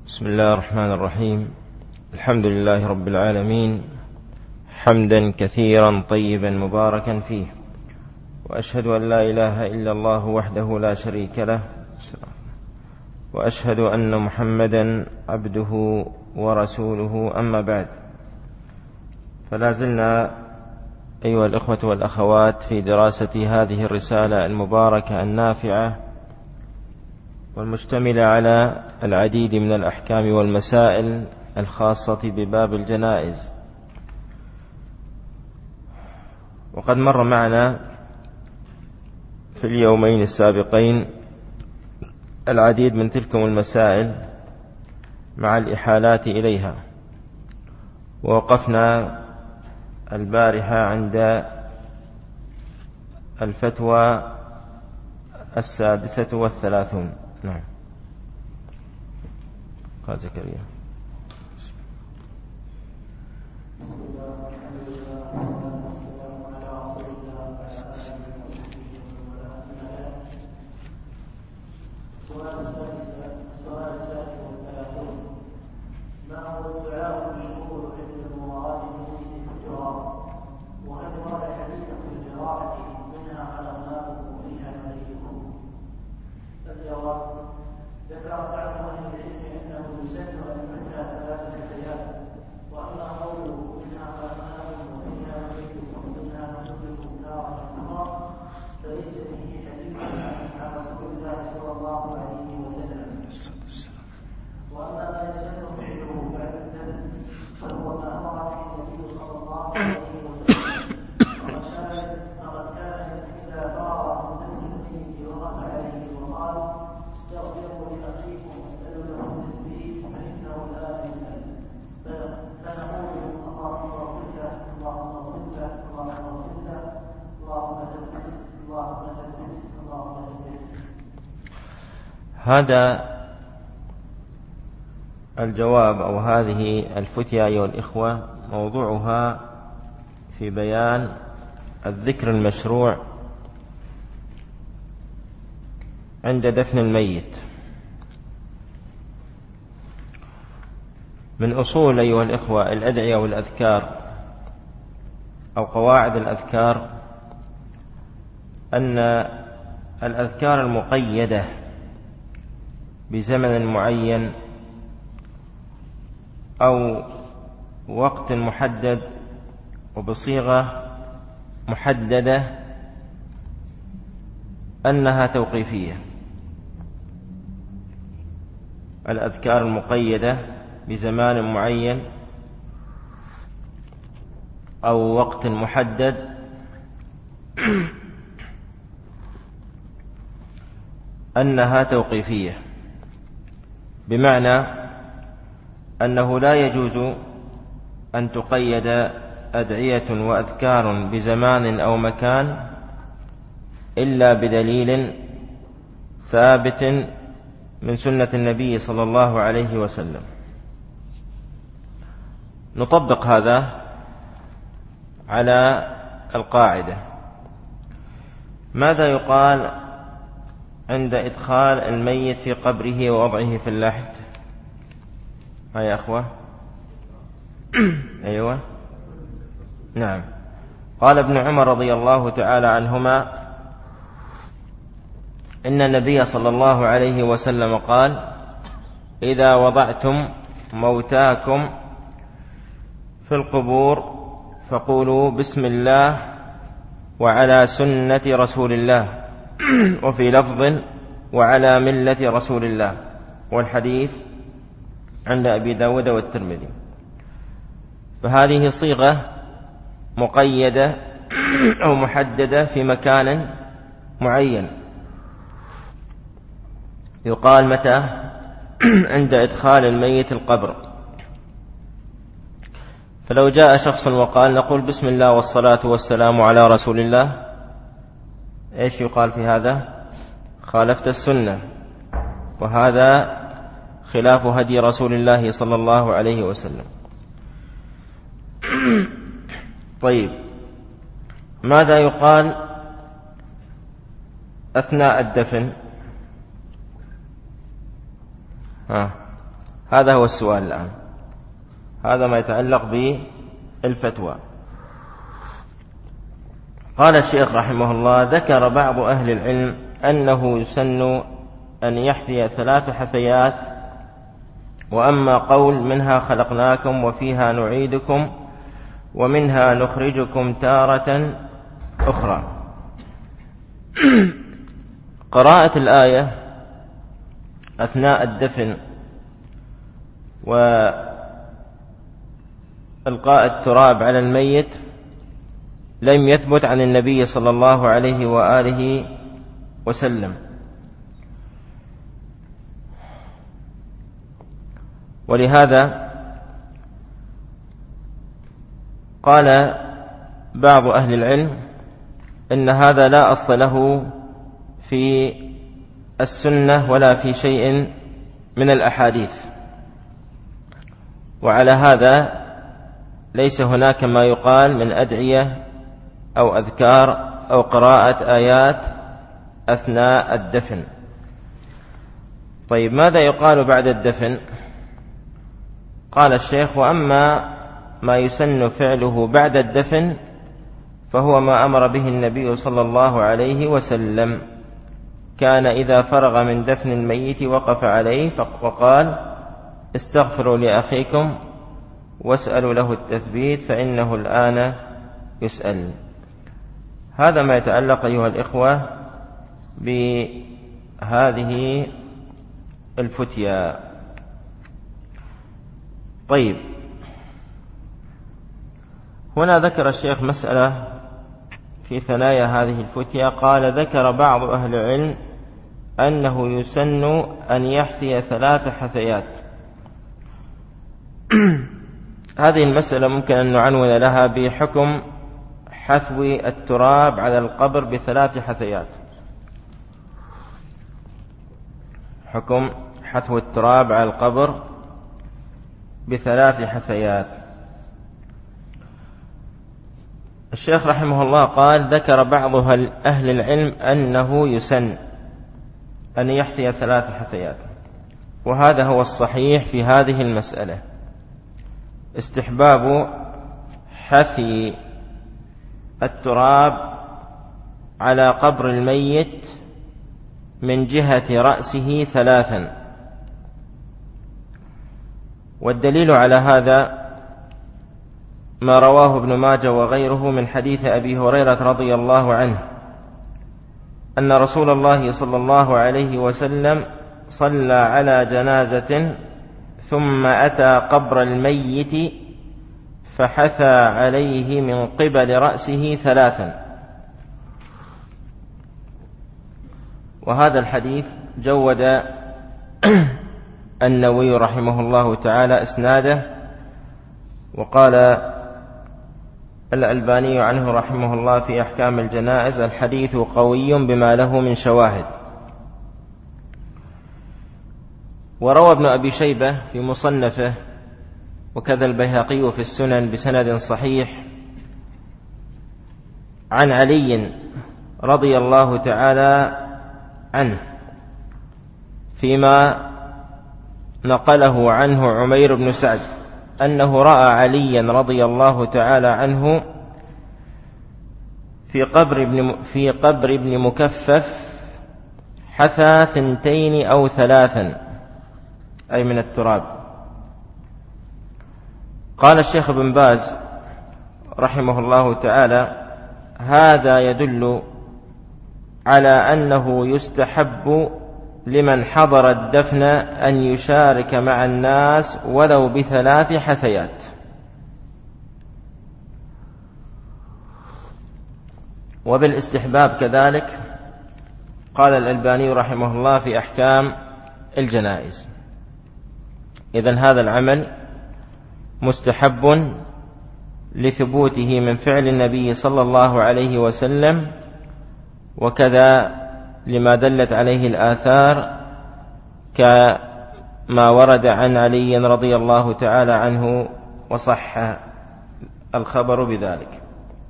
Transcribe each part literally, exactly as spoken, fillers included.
بسم الله الرحمن الرحيم. الحمد لله رب العالمين، حمدا كثيرا طيبا مباركا فيه، وأشهد أن لا إله إلا الله وحده لا شريك له، وأشهد أن محمدا عبده ورسوله. أما بعد، فلا زلنا أيها الإخوة والأخوات في دراسة هذه الرسالة المباركة النافعة والمشتملة على العديد من الأحكام والمسائل الخاصة بباب الجنائز. وقد مر معنا في اليومين السابقين العديد من تلك المسائل مع الإحالات إليها، ووقفنا البارحة عند الفتوى السادسة والثلاثون. نعم، قال زكريا. هذا الجواب أو هذه الفتية أيها الإخوة موضوعها في بيان الذكر المشروع عند دفن الميت. من أصول أيها الإخوة الأدعية والأذكار أو قواعد الأذكار أن الأذكار المقيدة بزمن معين أو وقت محدد وبصيغة محددة أنها توقيفية. الأذكار المقيدة بزمان معين أو وقت محدد أنها توقيفية، بمعنى أنه لا يجوز أن تقيد أدعية وأذكار بزمان أو مكان إلا بدليل ثابت من سنة النبي صلى الله عليه وسلم. نطبق هذا على القاعدة. ماذا يقال عند إدخال الميت في قبره ووضعه في اللحد؟ ها يا أخوة؟ أيوة، نعم. قال ابن عمر رضي الله تعالى عنهما إن النبي صلى الله عليه وسلم قال: إذا وضعتم موتاكم في القبور فقولوا بسم الله وعلى سنة رسول الله، وفي لفظ وعلى ملة رسول الله. والحديث عند أبي داود والترمذي. فهذه صيغة مقيدة أو محددة في مكان معين. يقال متى؟ عند إدخال الميت القبر. فلو جاء شخص وقال نقول بسم الله والصلاة والسلام على رسول الله، إيش يقال في هذا؟ خالفت السنة، وهذا خلاف هدي رسول الله صلى الله عليه وسلم. طيب، ماذا يقال أثناء الدفن؟ ها هذا هو السؤال الآن، هذا ما يتعلق بالفتوى. قال الشيخ رحمه الله: ذكر بعض أهل العلم أنه يسن أن يحثي ثلاث حثيات، وأما قول منها خلقناكم وفيها نعيدكم ومنها نخرجكم تارة أخرى. قراءة الآية أثناء الدفن وإلقاء التراب على الميت لم يثبت عن النبي صلى الله عليه وآله وسلم، ولهذا قال بعض أهل العلم إن هذا لا أصل له في السنة ولا في شيء من الأحاديث، وعلى هذا ليس هناك ما يقال من أدعية أو أذكار أو قراءة آيات أثناء الدفن. طيب، ماذا يقال بعد الدفن؟ قال الشيخ: وأما ما يسن فعله بعد الدفن فهو ما أمر به النبي صلى الله عليه وسلم، كان إذا فرغ من دفن الميت وقف عليه وقال: استغفروا لأخيكم واسألوا له التثبيت فإنه الآن يسأل. هذا ما يتعلق أيها الإخوة بهذه الفتيا. طيب، هنا ذكر الشيخ مسألة في ثنايا هذه الفتيا، قال: ذكر بعض أهل العلم أنه يسن أن يحثي ثلاث حثيات. هذه المسألة ممكن أن نعنون لها بحكم حثو التراب على القبر بثلاث حثيات. حكم حثو التراب على القبر بثلاث حثيات. الشيخ رحمه الله قال: ذكر بعض أهل العلم أنه يسن أن يحثي ثلاث حثيات، وهذا هو الصحيح في هذه المسألة، استحباب حثي التراب على قبر الميت من جهة رأسه ثلاثا. والدليل على هذا ما رواه ابن ماجه وغيره من حديث أبي هريرة رضي الله عنه أن رسول الله صلى الله عليه وسلم صلى على جنازة ثم أتى قبر الميت فحثى عليه من قبل رأسه ثلاثا. وهذا الحديث جود النووي رحمه الله تعالى إسناده، وقال الألباني عنه رحمه الله في أحكام الجنائز: الحديث قوي بما له من شواهد. وروى ابن أبي شيبة في مصنفه وكذا البيهقي في السنن بسند صحيح عن علي رضي الله تعالى عنه فيما نقله عنه عمير بن سعد أنه رأى عليا رضي الله تعالى عنه في قبر ابن, في قبر ابن مكفف حثى ثنتين أو ثلاثا، أي من التراب. قال الشيخ بن باز رحمه الله تعالى: هذا يدل على أنه يستحب لمن حضر الدفن أن يشارك مع الناس ولو بثلاث حثيات. وبالاستحباب كذلك قال الألباني رحمه الله في أحكام الجنائز. إذن هذا العمل مستحب لثبوته من فعل النبي صلى الله عليه وسلم، وكذا لما دلت عليه الآثار كما ورد عن علي رضي الله تعالى عنه وصح الخبر بذلك.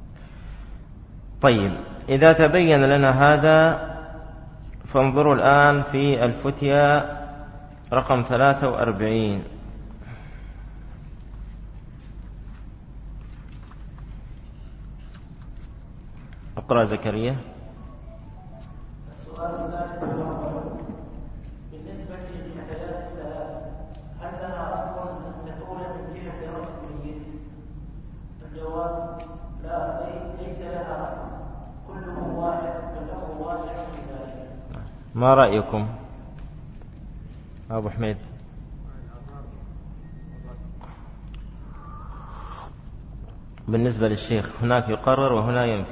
طيب، إذا تبين لنا هذا فانظروا الآن في الفتيا رقم ثلاثة وأربعين. اقرأ زكريا. السؤال الثالث بالنسبة للحياة الثلاث هل لها أصل أن تكون من جهة رأس الميت؟ الجواب لا، ليس لها أصل، كله واحد والأمر واسع في ذلك. ما رأيكم أبو حميد؟ بالنسبة للشيخ هناك يقرر وهنا ينفي.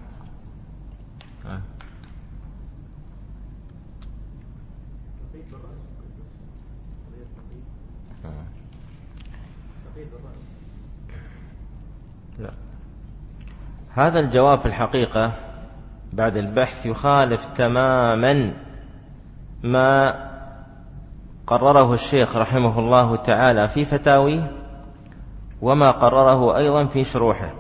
لا. هذا الجواب في الحقيقة بعد البحث يخالف تماما ما قرره الشيخ رحمه الله تعالى في فتاوي وما قرره أيضا في شروحه.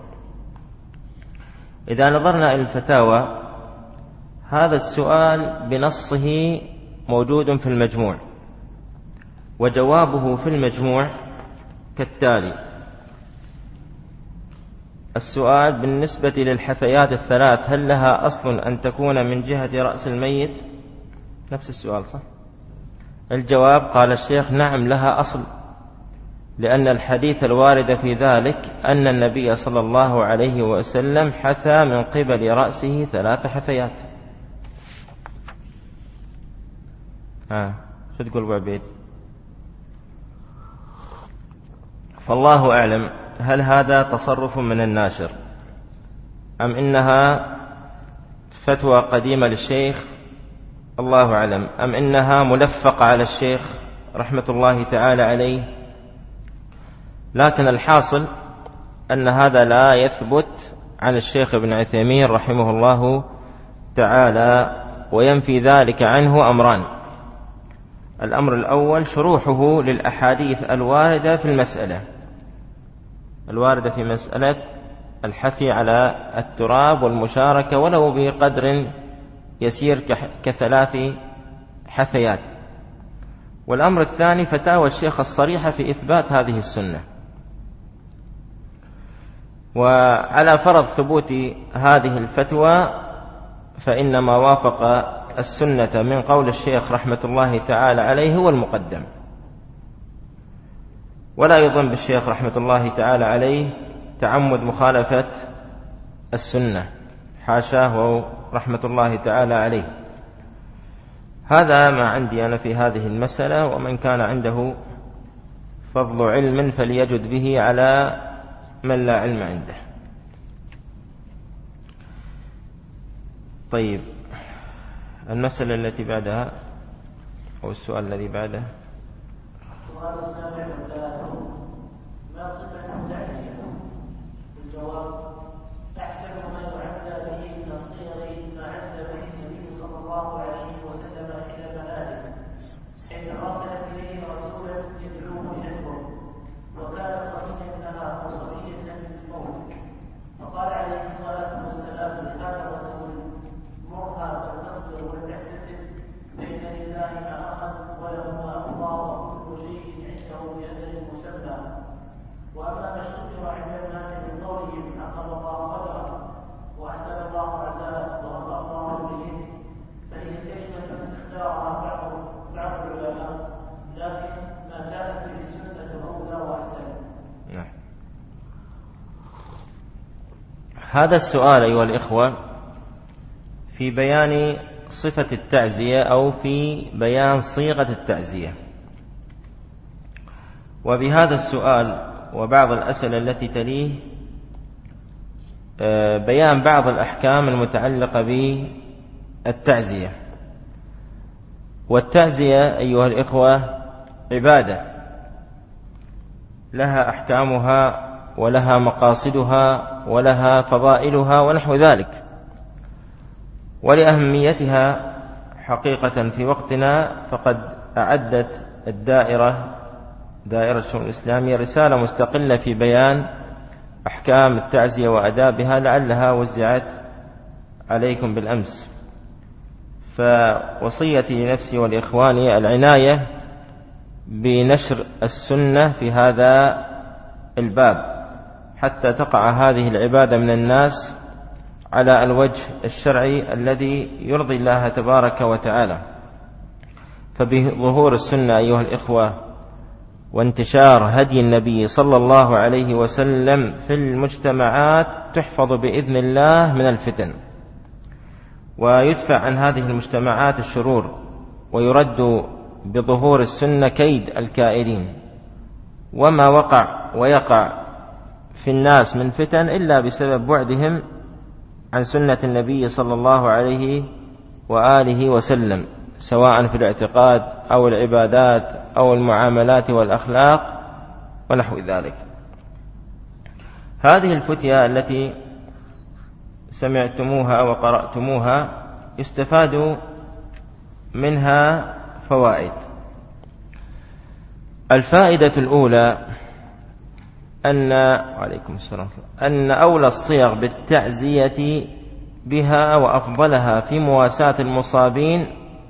إذا نظرنا إلى الفتاوى هذا السؤال بنصه موجود في المجموع، وجوابه في المجموع كالتالي: السؤال بالنسبة للحثيات الثلاث هل لها أصل أن تكون من جهة رأس الميت؟ نفس السؤال صح؟ الجواب قال الشيخ نعم لها أصل، لأن الحديث الوارد في ذلك أن النبي صلى الله عليه وسلم حثى من قبل رأسه ثلاث حثيات. ها شو تقول أبو عبيد؟ فالله أعلم هل هذا تصرف من الناشر أم إنها فتوى قديمة للشيخ، الله أعلم، أم إنها ملفقة على الشيخ رحمة الله تعالى عليه. لكن الحاصل أن هذا لا يثبت عن الشيخ ابن عثيمين رحمه الله تعالى، وينفي ذلك عنه أمران: الأمر الأول شروحه للأحاديث الواردة في المسألة الواردة في مسألة الحثي على التراب والمشاركة ولو بقدر يسير كثلاث حثيات. والأمر الثاني فتاوى الشيخ الصريحة في إثبات هذه السنة. وعلى فرض ثبوت هذه الفتوى فإن ما وافق السنة من قول الشيخ رحمة الله تعالى عليه هو المقدم، ولا يظن بالشيخ رحمة الله تعالى عليه تعمد مخالفة السنة، حاشاه رحمة الله تعالى عليه. هذا ما عندي أنا في هذه المسألة، ومن كان عنده فضل علم فليجد به على من لا علم عنده. طيب المسألة التي بعدها أو السؤال الذي بعده. السؤال السابع والثلاثون: ما صفة التعزية؟ الجواب: أحسن ما يعزى به من الصيغ ما عزى به النبي صلى الله عليه وسلم إلى مآله، حين أرسل إليه رسولا يدعوه لنحوه، وكان صبيا لها أو صبية بالموت، فقال عليه الصلاة والسلام لهذا الرسول: مرها فلتصبر ولتحتسب، فإن لله ما أخذ وله ما أعطى وكل شيء عنده بأجل مسمى. وأما ما اشتهر عند الناس من قولهم عقب الله قدره وأحسن الله عزاءه ورفع الله إليه، فهي كلمة اختارها بعض بعض العلماء، لكن ما جاءت به السنة أولى وأحسن. نعم. هذا السؤال أيها الإخوة في بيان صفة التعزية أو في بيان صيغة التعزية. وبهذا السؤال وبعض الأسئلة التي تليه بيان بعض الأحكام المتعلقة بالتعزية. والتعزية أيها الإخوة عبادة لها أحكامها ولها مقاصدها ولها فضائلها ونحو ذلك. ولأهميتها حقيقة في وقتنا فقد أعدت الدائرة دائرة الشؤون الإسلامية رسالة مستقلة في بيان أحكام التعزية وأدابها، لعلها وزعت عليكم بالأمس. فوصيتي لنفسي ولإخواني العناية بنشر السنة في هذا الباب حتى تقع هذه العبادة من الناس على الوجه الشرعي الذي يرضي الله تبارك وتعالى. فبظهور السنة أيها الإخوة وانتشار هدي النبي صلى الله عليه وسلم في المجتمعات تحفظ بإذن الله من الفتن، ويدفع عن هذه المجتمعات الشرور، ويرد بظهور السنة كيد الكائدين. وما وقع ويقع في الناس من فتن إلا بسبب بعدهم عن سنة النبي صلى الله عليه وآله وسلم، سواء في الاعتقاد أو العبادات أو المعاملات والأخلاق ونحو ذلك. هذه الفتية التي سمعتموها وقرأتموها يستفاد منها فوائد. الفائدة الأولى أن وعليكم السلام أن أولى الصيغ بالتعزية بها وأفضلها في مواساة المصابين،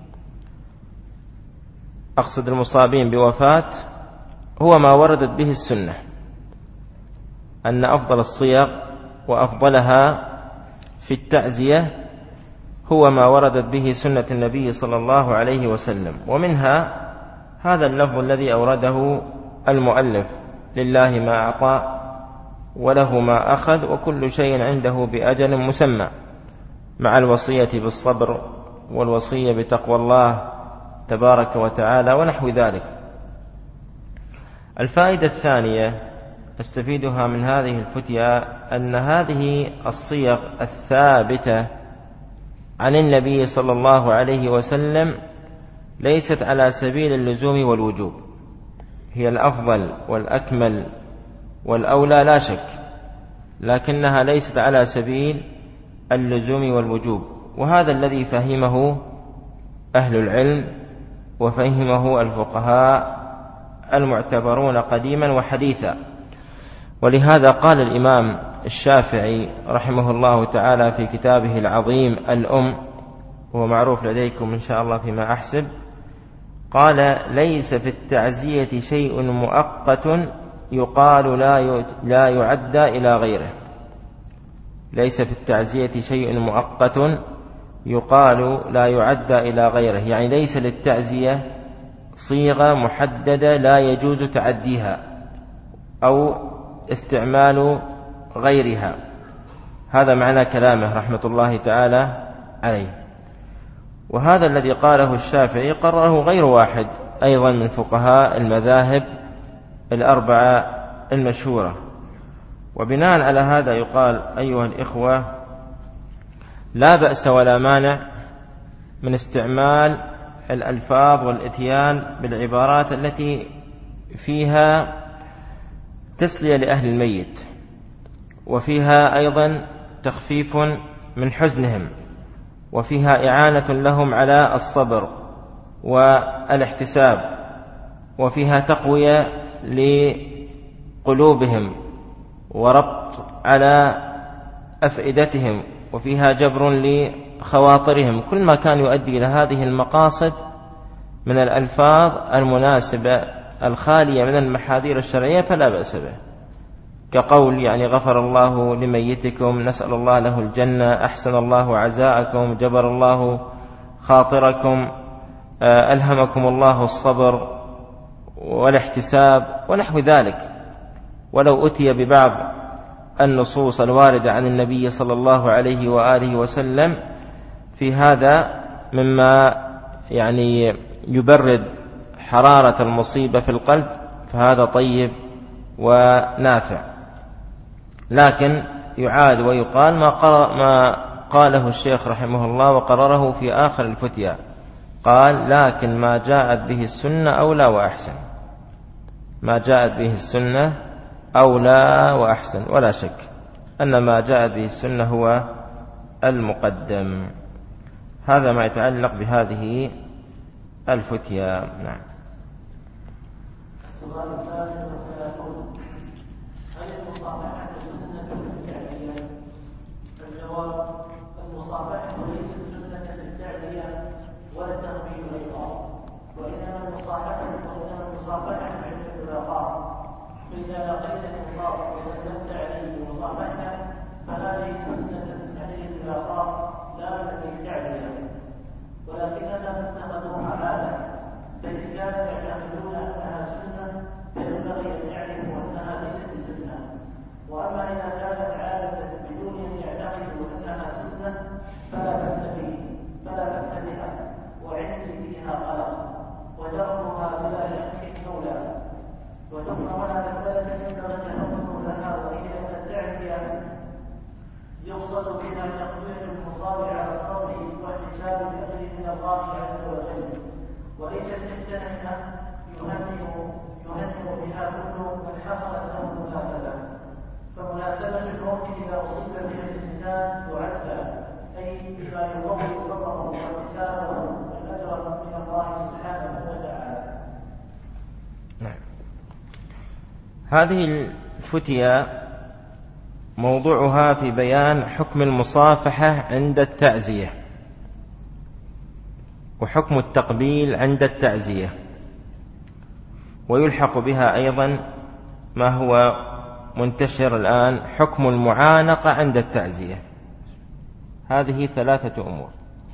أقصد المصابين بوفاة، هو ما وردت به السنة. أن أفضل الصيغ وأفضلها في التعزية هو ما وردت به سنة النبي صلى الله عليه وسلم. ومنها هذا اللفظ الذي أورده المؤلف: لله ما أعطى وله ما أخذ وكل شيء عنده بأجل مسمى، مع الوصية بالصبر والوصية بتقوى الله تبارك وتعالى ونحو ذلك. الفائدة الثانية استفيدها من هذه الفتية أن هذه الصيغ الثابتة عن النبي صلى الله عليه وسلم ليست على سبيل اللزوم والوجوب، هي الأفضل والأكمل والأولى لا شك، لكنها ليست على سبيل اللزوم والوجوب. وهذا الذي فهمه أهل العلم وفهمه الفقهاء المعتبرون قديما وحديثا. ولهذا قال الإمام الشافعي رحمه الله تعالى في كتابه العظيم الأم، وهو معروف لديكم إن شاء الله فيما أحسب، قال: ليس في التعزية شيء مؤقت يقال لا يعدى إلى غيره. ليس في التعزية شيء مؤقت يقال لا يعدى إلى غيره، يعني ليس للتعزية صيغة محددة لا يجوز تعديها أو استعمال غيرها. هذا معنى كلامه رحمة الله تعالى عليه. وهذا الذي قاله الشافعي قرره غير واحد أيضا من فقهاء المذاهب الأربعة المشهورة. وبناء على هذا يقال أيها الإخوة: لا بأس ولا مانع من استعمال الألفاظ والإتيان بالعبارات التي فيها تسلية لأهل الميت، وفيها أيضا تخفيف من حزنهم، وفيها إعانة لهم على الصبر والاحتساب، وفيها تقوية لقلوبهم وربط على أفئدتهم، وفيها جبر لخواطرهم. كل ما كان يؤدي إلى هذه المقاصد من الألفاظ المناسبة الخالية من المحاذير الشرعية فلا بأس به، كقول يعني غفر الله لميتكم، نسأل الله له الجنة، أحسن الله عزاءكم، جبر الله خاطركم، ألهمكم الله الصبر والاحتساب ونحو ذلك. ولو أتي ببعض النصوص الواردة عن النبي صلى الله عليه وآله وسلم في هذا مما يعني يبرد حرارة المصيبة في القلب فهذا طيب ونافع. لكن يعاد ويقال ما, ما قاله الشيخ رحمه الله وقرره في آخر الفتية، قال: لكن ما جاءت به السنة أولى وأحسن. ما جاءت به السنة أولى وأحسن، ولا شك أن ما جاءت به السنة هو المقدم. هذا ما يتعلق بهذه الفتية. نعم. السؤال الثالث والثلاثون: هل المصافحة سنة للتعزية؟ الجواب: المصافحة ليست سنة للتعزية ولا التغبير أيضا، وإنما المصافحة وإنما المصافحة عند الملاقاة، فإذا لقيت المصاب وسلمت عليه وصافحته فهذه سنة من أجل الملاقاة لا من أجل التعزية، ولكن الناس اتخذوها عادة، فإن كانوا يعتقدون أنها سنة فينبغي أن يعرفوا أنها ليست بسنة. وأما إذا كانت عادة بدون أن يعتقدوا أنها سنة فلا بأس به فلا بأس بها، وعندي فيها قلق، وتركها بلا شك أولى. وثم هنا مسألة ينبغي التفقه لها، وهي أن التعزية يقصد بها تقوية المصاب على الصبر واحتساب الأجر من الله عز وجل، وليست تكتنها يهنئ يهنئ بها كل من حصلت له مناسبة. فمناسبة الموت إذا أصيب بها الإنسان يعزى، أي بما يقوي صبره واحتسابه والأجر من الله سبحانه وتعالى. نعم. هذه الفتية موضوعها في بيان حكم المصافحة عند التعزية وحكم التقبيل عند التعزية، ويلحق بها أيضا ما هو منتشر الآن حكم المعانقة عند التعزية. هذه ثلاثة أمور: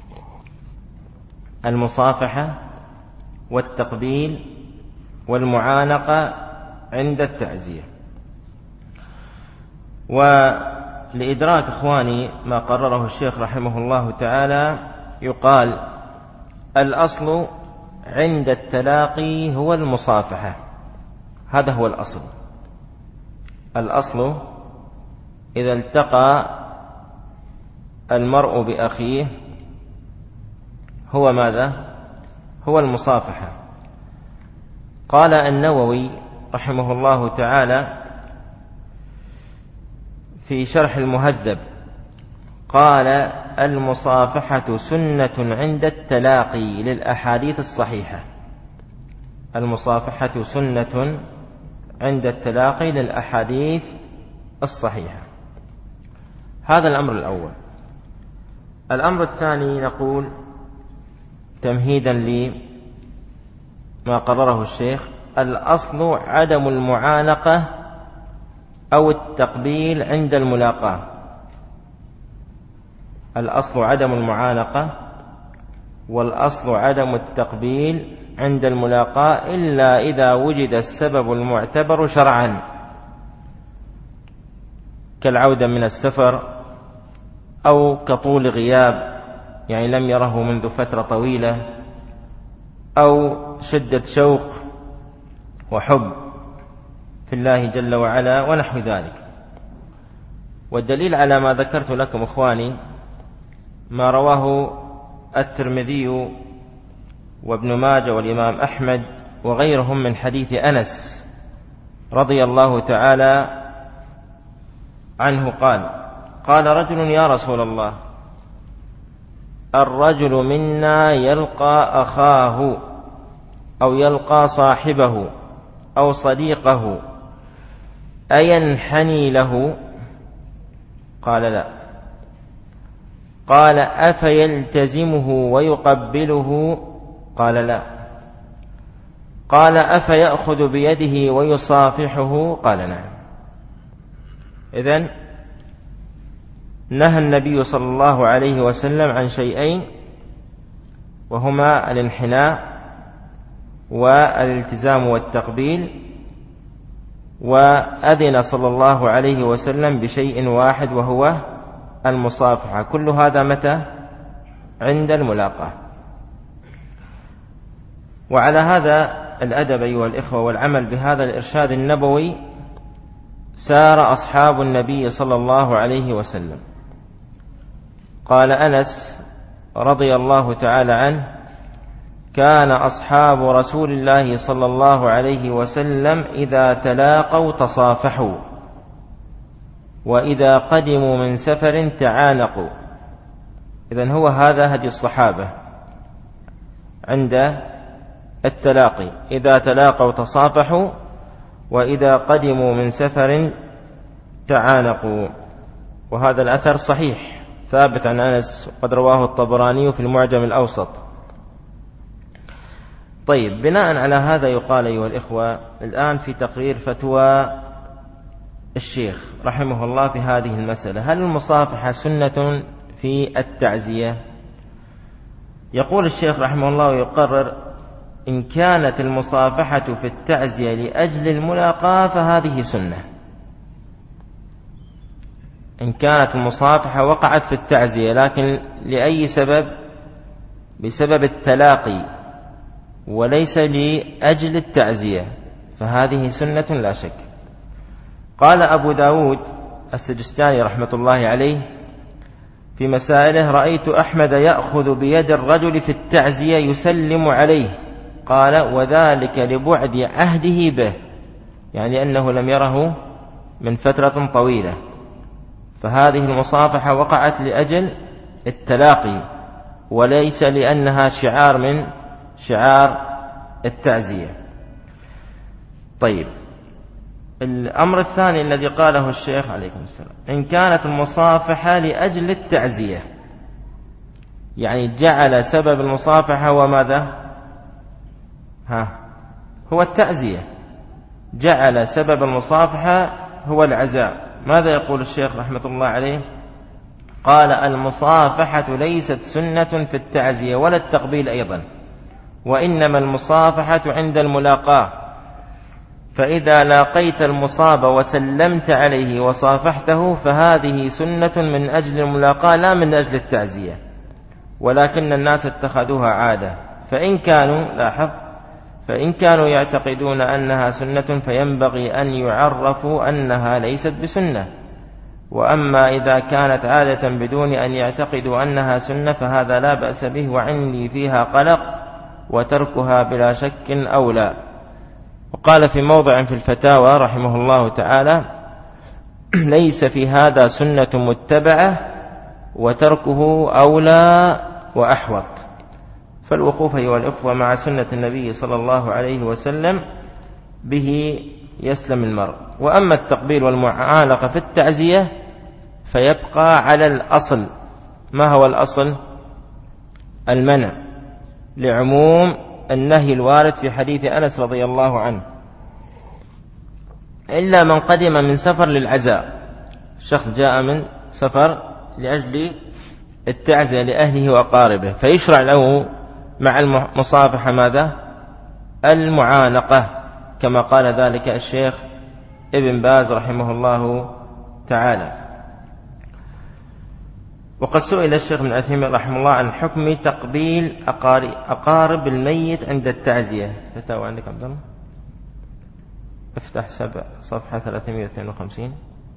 المصافحة والتقبيل والمعانقة عند التعزية. ولإدراك إخواني ما قرره الشيخ رحمه الله تعالى، يقال الأصل عند التلاقي هو المصافحة، هذا هو الأصل. الأصل إذا التقى المرء بأخيه هو ماذا؟ هو المصافحة. قال النووي رحمه الله تعالى في شرح المهذب، قال المصافحة سنة عند التلاقي للأحاديث الصحيحة. المصافحة سنة عند التلاقي للأحاديث الصحيحة. هذا الأمر الأول. الأمر الثاني نقول تمهيدا لما قرره الشيخ: الأصل عدم المعانقة أو التقبيل عند الملاقاة. الأصل عدم المعانقة والأصل عدم التقبيل عند الملاقاة إلا إذا وجد السبب المعتبر شرعا، كالعودة من السفر أو كطول غياب، يعني لم يره منذ فترة طويلة، أو شدة شوق وحب في الله جل وعلا ونحو ذلك. والدليل على ما ذكرت لكم إخواني ما رواه الترمذي وابن ماجه والإمام أحمد وغيرهم من حديث أنس رضي الله تعالى عنه قال: قال رجل: يا رسول الله، الرجل منا يلقى أخاه أو يلقى صاحبه أو صديقه أينحني له؟ قال: لا. قال: أفيلتزمه ويقبله؟ قال: لا. قال: أفيأخذ بيده ويصافحه؟ قال: نعم. إذن نهى النبي صلى الله عليه وسلم عن شيئين، وهما الانحناء والالتزام والتقبيل، وأذن صلى الله عليه وسلم بشيء واحد وهو المصافحة. كل هذا متى؟ عند الملاقاة. وعلى هذا الأدب أيها الإخوة والعمل بهذا الإرشاد النبوي سار أصحاب النبي صلى الله عليه وسلم. قال أنس رضي الله تعالى عنه: كان أصحاب رسول الله صلى الله عليه وسلم إذا تلاقوا تصافحوا، وإذا قدموا من سفر تعانقوا. إذن هو هذا هدي الصحابة عند التلاقي: إذا تلاقوا تصافحوا، وإذا قدموا من سفر تعانقوا. وهذا الأثر صحيح ثابت عن أنس، قد رواه الطبراني في المعجم الأوسط. طيب، بناء على هذا يقال أيها الإخوة الآن في تقرير فتوى الشيخ رحمه الله في هذه المسألة: هل المصافحة سنة في التعزية؟ يقول الشيخ رحمه الله ويقرر: إن كانت المصافحة في التعزية لأجل الملاقاة فهذه سنة. إن كانت المصافحة وقعت في التعزية لكن لأي سبب، بسبب التلاقي وليس لأجل التعزية، فهذه سنة لا شك. قال أبو داود السجستاني رحمة الله عليه في مسائله: رأيت أحمد يأخذ بيد الرجل في التعزية يسلم عليه، قال: وذلك لبعد عهده به، يعني أنه لم يره من فترة طويلة، فهذه المصافحة وقعت لأجل التلاقي وليس لأنها شعار من شعار التعزية. طيب، الأمر الثاني الذي قاله الشيخ عليكم السلام: إن كانت المصافحة لأجل التعزية، يعني جعل سبب المصافحة وماذا؟ ها هو التعزية، جعل سبب المصافحة هو العزاء. ماذا يقول الشيخ رحمة الله عليه؟ قال: المصافحة ليست سنة في التعزية ولا التقبيل أيضا، وإنما المصافحة عند الملاقاة، فإذا لاقيت المصاب وسلمت عليه وصافحته فهذه سنة من أجل الملاقاة لا من أجل التعزية، ولكن الناس اتخذوها عادة، فإن كانوا لاحظ فإن كانوا يعتقدون أنها سنة فينبغي أن يعرفوا أنها ليست بسنة. وأما إذا كانت عادة بدون أن يعتقدوا أنها سنة فهذا لا بأس به، وعندي فيها قلق، وتركها بلا شك أولى. وقال في موضع في الفتاوى رحمه الله تعالى: ليس في هذا سنة متبعة، وتركه أولى وأحوط. فالوقوف أيها الأخوة مع سنة النبي صلى الله عليه وسلم به يسلم المرء. وأما التقبيل والمعانقة في التعزية فيبقى على الأصل. ما هو الأصل؟ المنع، لعموم النهي الوارد في حديث أنس رضي الله عنه: إلا من قدم من سفر للعزاء، شخص جاء من سفر لأجل التعزية لأهله وأقاربه، فيشرع له مع المصافحة ماذا؟ المعانقة، كما قال ذلك الشيخ ابن باز رحمه الله تعالى. وقد سئل الشيخ ابن عثيمين رحمه الله عن حكم تقبيل أقارب الميت عند التعزية. فتاوى عندك عبد الله؟ افتح سبع صفحة ثلاثمائة واثنين وخمسين.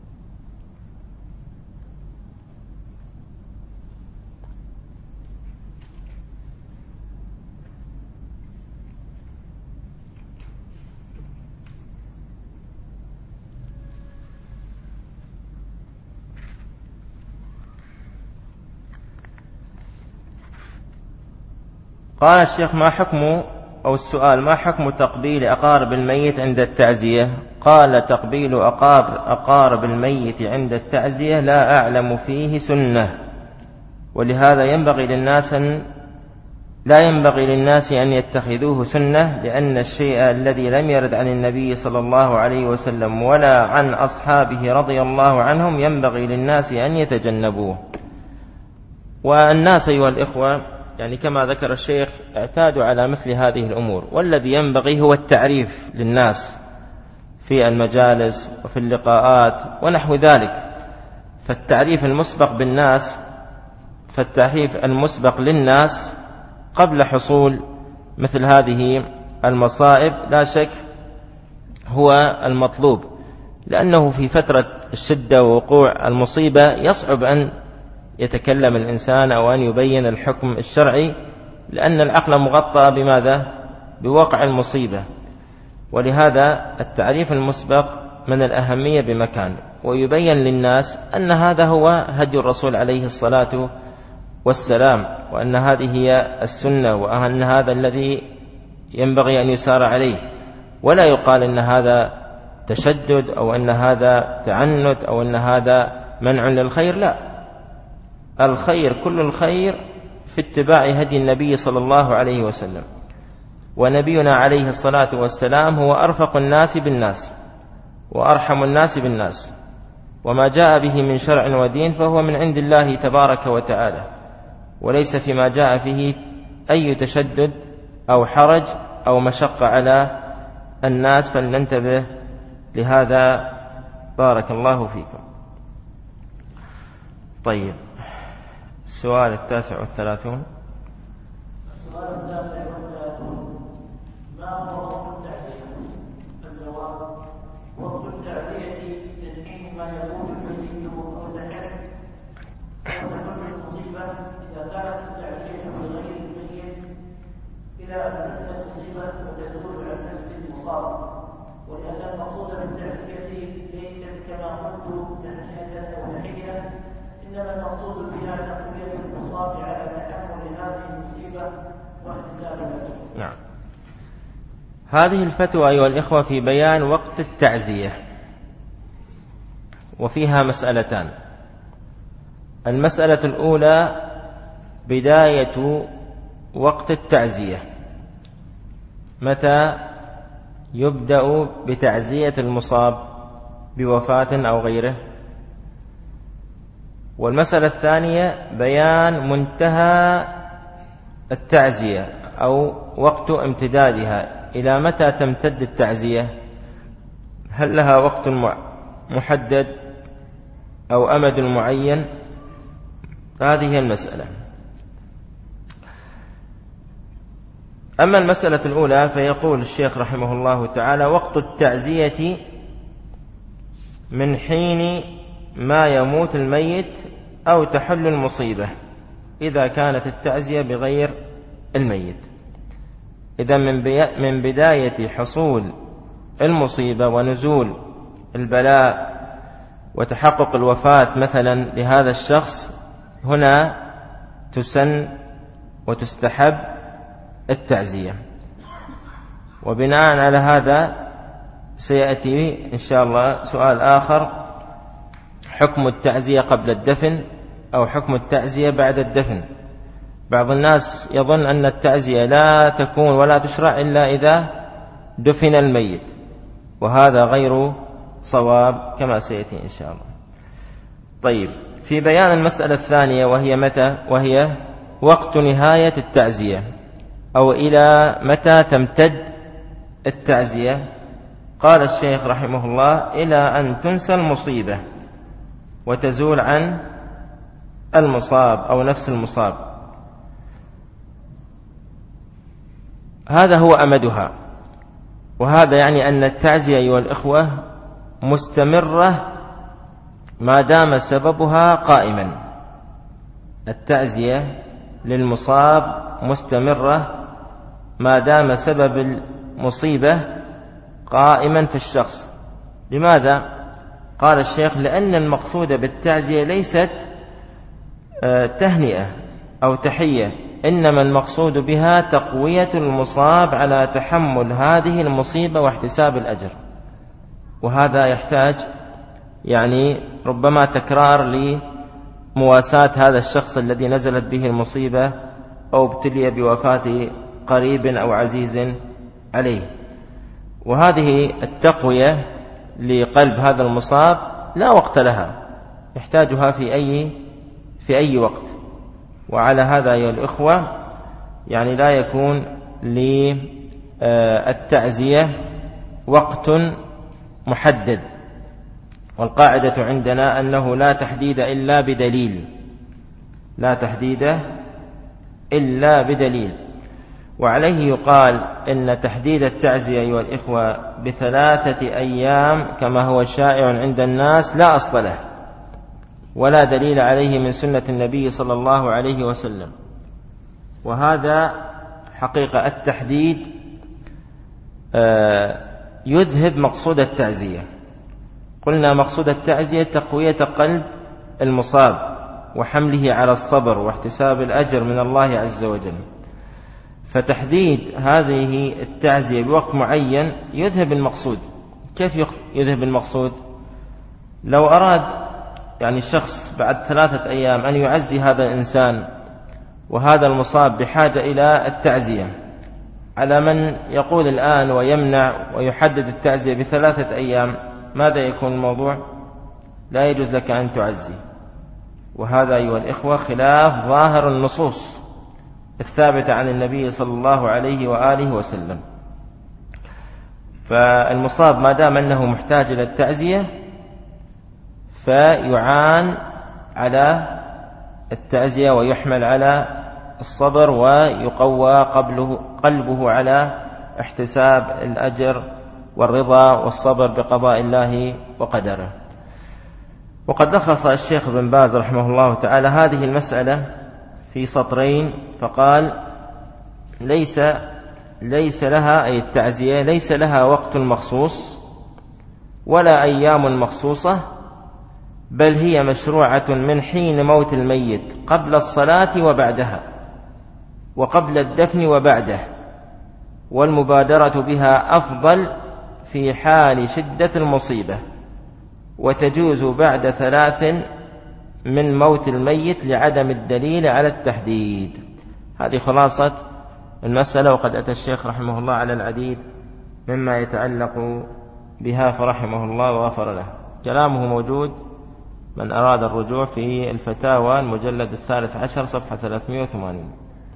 قال الشيخ: ما حكم أو السؤال: ما حكم تقبيل أقارب الميت عند التعزية؟ قال: تقبيل أقارب الميت عند التعزية لا أعلم فيه سنة، ولهذا ينبغي للناس أن لا ينبغي للناس أن يتخذوه سنة، لأن الشيء الذي لم يرد عن النبي صلى الله عليه وسلم ولا عن أصحابه رضي الله عنهم ينبغي للناس أن يتجنبوه. والناس أيها الإخوة يعني كما ذكر الشيخ اعتادوا على مثل هذه الأمور، والذي ينبغي هو التعريف للناس في المجالس وفي اللقاءات ونحو ذلك. فالتعريف المسبق بالناس فالتعريف المسبق للناس قبل حصول مثل هذه المصائب لا شك هو المطلوب، لأنه في فترة الشدة ووقوع المصيبة يصعب أن يتكلم الإنسان أو أن يبين الحكم الشرعي، لأن العقل مغطى بماذا؟ بوقع المصيبة. ولهذا التعريف المسبق من الأهمية بمكان، ويبين للناس أن هذا هو هدي الرسول عليه الصلاة والسلام، وأن هذه هي السنة، وأن هذا الذي ينبغي أن يسار عليه، ولا يقال أن هذا تشدد أو أن هذا تعنت أو أن هذا منع للخير. لا، الخير كل الخير في اتباع هدي النبي صلى الله عليه وسلم. ونبينا عليه الصلاة والسلام هو أرفق الناس بالناس وأرحم الناس بالناس، وما جاء به من شرع ودين فهو من عند الله تبارك وتعالى، وليس فيما جاء فيه أي تشدد أو حرج أو مشقة على الناس، فلننتبه لهذا بارك الله فيكم. طيب، السؤال التاسع والثلاثون. السؤال التاسع والثلاثون: ما هو وقت التعزية؟ الجواب: وقت التعزية من حين ما يكون الميت أو تحر أو تكون المصيبة، إذا كانت التعزية بغير الميت إلى أن تنسى المصيبة وتزول عن نفس المصاب، ولأن المقصود بالتعزية ليست كما قلت تهنئة أو تحية، إنما المقصود بها تقوية المصاب على تحمل هذه المصيبة واحتساب الأجر. نعم. هذه الفتوى أيها الإخوة في بيان وقت التعزية، وفيها مسألتان. المسألة الأولى بداية وقت التعزية، متى يبدأ بتعزية المصاب بوفاة أو غيره. والمسألة الثانية بيان منتهى التعزية أو وقت امتدادها، إلى متى تمتد التعزية، هل لها وقت محدد أو أمد معين؟ هذه هي المسألة. أما المسألة الأولى فيقول الشيخ رحمه الله تعالى: وقت التعزية من حين ما يموت الميت أو تحل المصيبة، إذا كانت التعزية بغير الميت. إذا من بداية حصول المصيبة ونزول البلاء وتحقق الوفاة مثلا لهذا الشخص، هنا تسن وتستحب التعزية. وبناء على هذا سيأتي إن شاء الله سؤال آخر: حكم التعزية قبل الدفن أو حكم التعزية بعد الدفن. بعض الناس يظن أن التعزية لا تكون ولا تشرع إلا إذا دفن الميت، وهذا غير صواب كما سيأتي إن شاء الله. طيب، في بيان المسألة الثانية وهي متى وهي وقت نهاية التعزية أو إلى متى تمتد التعزية، قال الشيخ رحمه الله: إلى أن تنسى المصيبة وتزول عن المصاب أو نفس المصاب. هذا هو أمدها، وهذا يعني أن التعزية أيها الإخوة مستمرة ما دام سببها قائما. التعزية للمصاب مستمرة ما دام سبب المصيبة قائما في الشخص. لماذا؟ قال الشيخ: لأن المقصود بالتعزية ليست تهنئة أو تحية، إنما المقصود بها تقوية المصاب على تحمل هذه المصيبة واحتساب الأجر. وهذا يحتاج يعني ربما تكرار لمواساة هذا الشخص الذي نزلت به المصيبة أو ابتلي بوفاة قريب أو عزيز عليه. وهذه التقوية لقلب هذا المصاب لا وقت لها، يحتاجها في أي في أي وقت. وعلى هذا يا الإخوة يعني لا يكون للتعزية وقت محدد. والقاعدة عندنا أنه لا تحديد إلا بدليل، لا تحديد إلا بدليل. وعليه يقال إن تحديد التعزية أيها الإخوة بثلاثة أيام كما هو شائع عند الناس لا أصل له، ولا دليل عليه من سنة النبي صلى الله عليه وسلم. وهذا حقيقة التحديد يذهب مقصود التعزية. قلنا مقصود التعزية تقوية قلب المصاب وحمله على الصبر واحتساب الأجر من الله عز وجل. فتحديد هذه التعزية بوقت معين يذهب المقصود. كيف يذهب المقصود؟ لو أراد يعني الشخص بعد ثلاثة أيام أن يعزي هذا الإنسان وهذا المصاب بحاجة إلى التعزية، على من يقول الآن ويمنع ويحدد التعزية بثلاثة أيام، ماذا يكون الموضوع؟ لا يجوز لك أن تعزي، وهذا أيها الإخوة خلاف ظاهر النصوص الثابتة عن النبي صلى الله عليه وآله وسلم. فالمصاب ما دام أنه محتاج إلى التعزية فيعان على التعزية ويحمل على الصبر ويقوى قلبه على احتساب الأجر والرضا والصبر بقضاء الله وقدره. وقد لخص الشيخ ابن باز رحمه الله تعالى هذه المسألة في سطرين فقال: ليس ليس لها أي التعزية ليس لها وقت مخصوص ولا أيام مخصوصة، بل هي مشروعة من حين موت الميت قبل الصلاة وبعدها، وقبل الدفن وبعده، والمبادرة بها أفضل في حال شدة المصيبة، وتجوز بعد ثلاث من موت الميت لعدم الدليل على التحديد. هذه خلاصة المسألة، وقد أتى الشيخ رحمه الله على العديد مما يتعلق بها فرحمه الله وغفر له. كلامه موجود من أراد الرجوع في الفتاوى المجلد الثالث عشر صفحة ثلاثمائة وثمانين.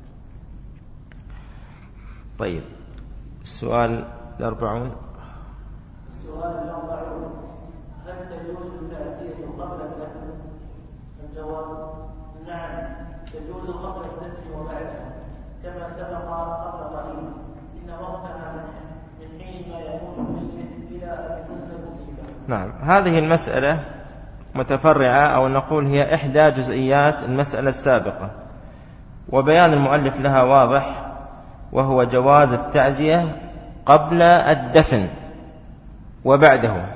طيب، السؤال الأربعون. السؤال الأربعون: هل تجوز التعزية قبل الدفن؟ الجواب: نعم، تجوز قبل الدفن وبعده، كما سبق قبل قليل، إن وقتها من حين ما يكون الميت إلى أن تنسى المصيبة. نعم، هذه المسألة متفرعة أو نقول هي إحدى جزئيات المسألة السابقة، وبيان المؤلف لها واضح، وهو جواز التعزية قبل الدفن وبعده.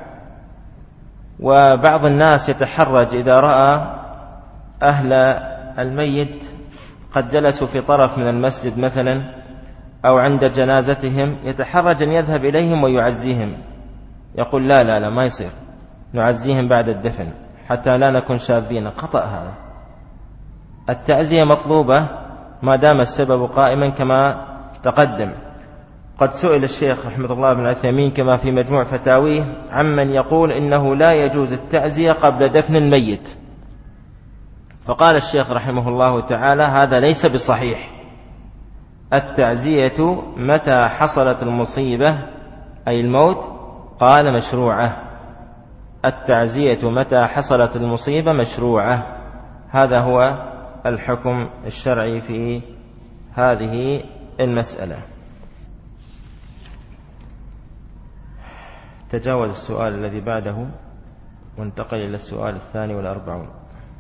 وبعض الناس يتحرج إذا رأى أهل الميت قد جلسوا في طرف من المسجد مثلا أو عند جنازتهم، يتحرج أن يذهب إليهم ويعزيهم، يقول لا لا لا ما يصير، نعزيهم بعد الدفن حتى لا نكون شاذين. خطأ هذا. التعزية مطلوبة ما دام السبب قائما كما تقدم. قد سئل الشيخ رحمة الله بن عثيمين كما في مجموع فتاويه عمن يقول إنه لا يجوز التعزية قبل دفن الميت، فقال الشيخ رحمه الله تعالى: هذا ليس بصحيح. التعزية متى حصلت المصيبة أي الموت قال مشروعة. التعزية متى حصلت المصيبة مشروعة. هذا هو الحكم الشرعي في هذه المسألة. تجاوز السؤال الذي بعده وانتقل إلى السؤال الثاني والأربعون.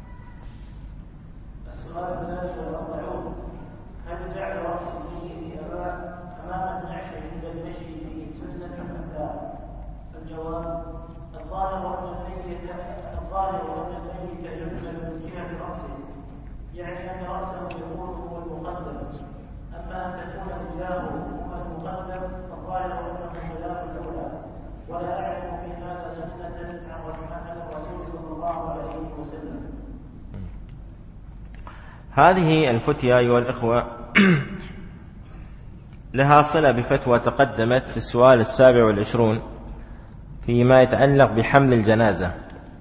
السؤال الثالث والأربعون: هل جعل رأس الميت أمام النعش عند المشي به سنة أم لا؟ الجواب: الظاهر أن الميت الظاهر أن الميت يحمل من جهة رأسه، يعني أن رأسه يكون هو المقدم، أما أن تكون رجلاه هو المقدم فالظاهر أنه خلاف الأولى، ولا أعلم في هذا سنة عن الرسول صلى الله عليه وسلم. هذه الفتية أيها الإخوة لها صلة بفتوى تقدمت في السؤال السابع والعشرون فيما يتعلق بحمل الجنازة.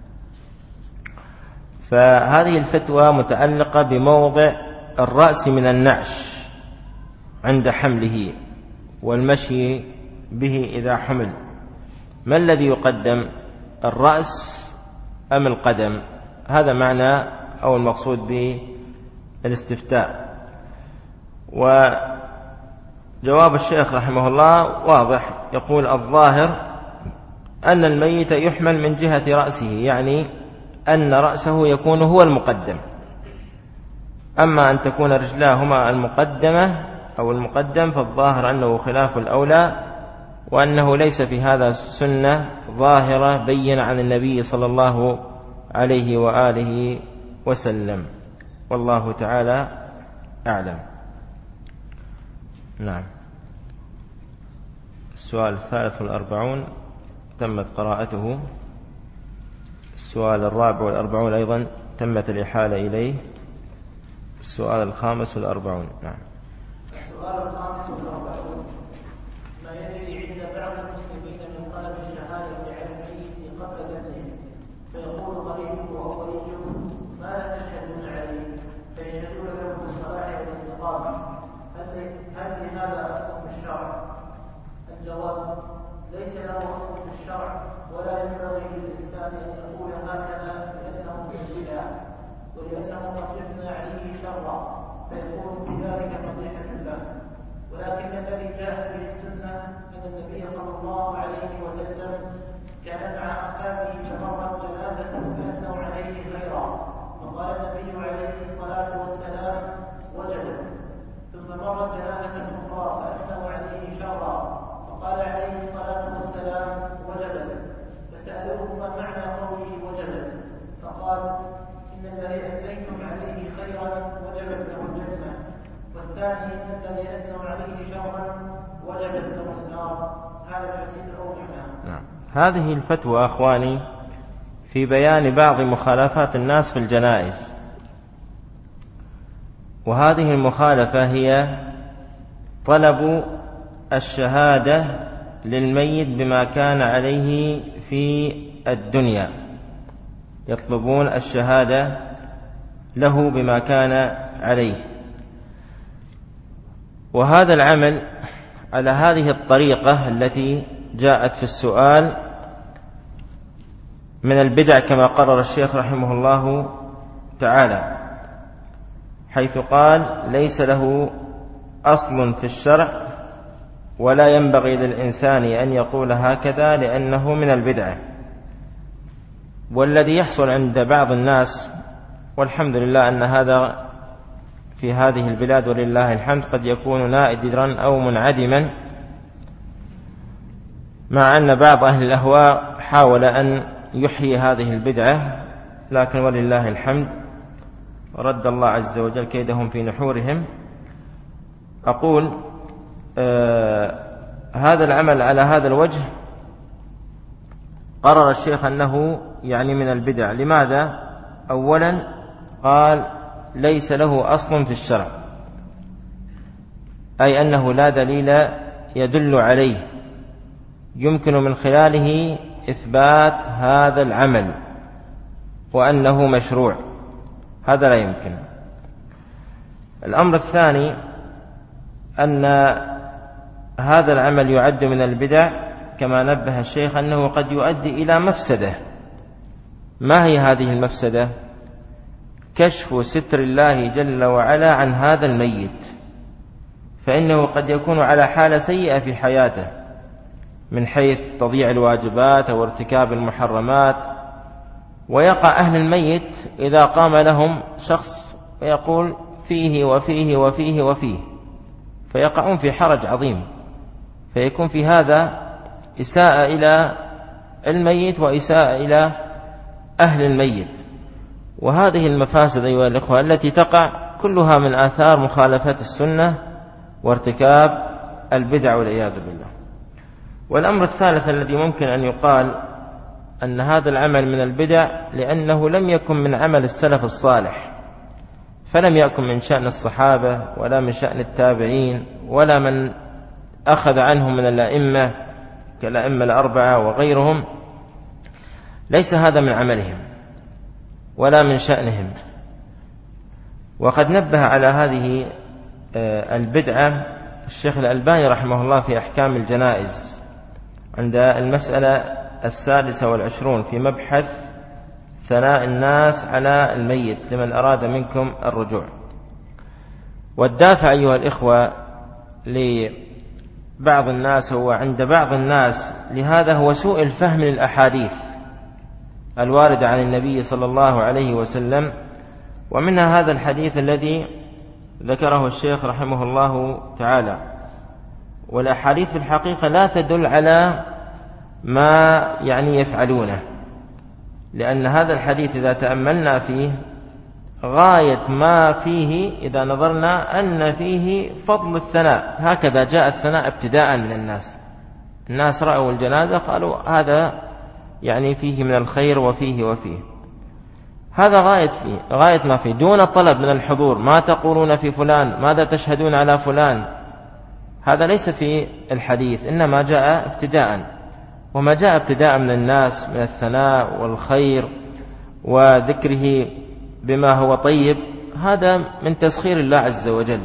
فهذه الفتوى متعلقة بموضع الرأس من النعش عند حمله والمشي به إذا حمل. ما الذي يقدم، الرأس أم القدم؟ هذا معنى أو المقصود بالاستفتاء. وجواب الشيخ رحمه الله واضح، يقول: الظاهر أن الميت يحمل من جهة رأسه، يعني أن رأسه يكون هو المقدم، أما أن تكون رجلاهما المقدمة أو المقدم فالظاهر أنه خلاف الأولى، وأنه ليس في هذا سنة ظاهرة بين عن النبي صلى الله عليه وآله وسلم، والله تعالى أعلم. نعم. السؤال الثالث والأربعون تمت قراءته. السؤال الرابع والأربعون أيضا تمت الإحالة إليه. السؤال الخامس والأربعون. نعم. السؤال الخامس والأربعون: الشرع، ولا ينبغي للإنسان أن يقول هكذا لأنه من البدع ولأنه قد يبنى عليه شرا فيكون في ذلك فضيحة له. ولكن الذي جاء به السنة أن النبي صلى الله عليه وسلم كان مع أصحابه فمرت جنازة فأثنوا عليه خيرا، فقال النبي عليه الصلاة والسلام وجدت، ثم مرت جنازة أخرى فأثنوا عليه شرا، فقال عليه الصلاة والسلام وجدت، فسألوه ما معنى قوله وجدت، فقال إن الذي أثنيتم عليه خيرا وجبت له الجنة، والثاني إن الذي أثنوا عليه شرا وجبت له النار. هذا الحديث أوضحنا. نعم. هذه الفتوى أخواني في بيان بعض مخالفات الناس في الجنائز، وهذه المخالفة هي طلب الشهادة للميت بما كان عليه في الدنيا، يطلبون الشهادة له بما كان عليه. وهذا العمل على هذه الطريقة التي جاءت في السؤال من البدع كما قرر الشيخ رحمه الله تعالى، حيث قال ليس له أصل في الشرع ولا ينبغي للإنسان أن يقول هكذا لأنه من البدعة. والذي يحصل عند بعض الناس، والحمد لله أن هذا في هذه البلاد ولله الحمد قد يكون نادرا أو منعدما، مع أن بعض أهل الأهواء حاول أن يحيي هذه البدعة، لكن ولله الحمد رد الله عز وجل كيدهم في نحورهم. أقول آه هذا العمل على هذا الوجه قرر الشيخ أنه يعني من البدع. لماذا؟ أولا قال ليس له أصل في الشرع، أي أنه لا دليل يدل عليه يمكن من خلاله إثبات هذا العمل وأنه مشروع، هذا لا يمكن. الأمر الثاني أن هذا العمل يعد من البدع كما نبه الشيخ أنه قد يؤدي إلى مفسدة. ما هي هذه المفسدة؟ كشف ستر الله جل وعلا عن هذا الميت، فإنه قد يكون على حالة سيئة في حياته من حيث تضييع الواجبات أو ارتكاب المحرمات، ويقع أهل الميت إذا قام لهم شخص ويقول فيه وفيه وفيه وفيه، فيقعون في حرج عظيم، فيكون في هذا إساءة إلى الميت وإساءة إلى أهل الميت. وهذه المفاسد أيها الإخوة التي تقع كلها من آثار مخالفة السنة وارتكاب البدع والعياذ بالله. والأمر الثالث الذي ممكن أن يقال أن هذا العمل من البدع لأنه لم يكن من عمل السلف الصالح، فلم يكن من شأن الصحابة ولا من شأن التابعين ولا من أخذ عنهم من الأئمة كالأئمة الأربعة وغيرهم، ليس هذا من عملهم ولا من شأنهم. وقد نبه على هذه البدعة الشيخ الألباني رحمه الله في أحكام الجنائز عند المسألة السادسة والعشرون في مبحث ثناء الناس على الميت لمن أراد منكم الرجوع. والدافع أيها الإخوة لبعض الناس هو عند بعض الناس لهذا هو سوء الفهم للأحاديث الواردة عن النبي صلى الله عليه وسلم، ومنها هذا الحديث الذي ذكره الشيخ رحمه الله تعالى. والأحاديث في الحقيقة لا تدل على ما يعني يفعلونه، لأن هذا الحديث إذا تأملنا فيه غاية ما فيه إذا نظرنا أن فيه فضل الثناء، هكذا جاء الثناء ابتداء من الناس. الناس رأوا الجنازة قالوا هذا يعني فيه من الخير وفيه وفيه، هذا غاية فيه غاية ما فيه، دون طلب من الحضور ما تقولون في فلان، ماذا تشهدون على فلان. هذا ليس في الحديث، إنما جاء ابتداء. وما جاء ابتداء من الناس من الثناء والخير وذكره بما هو طيب، هذا من تسخير الله عز وجل،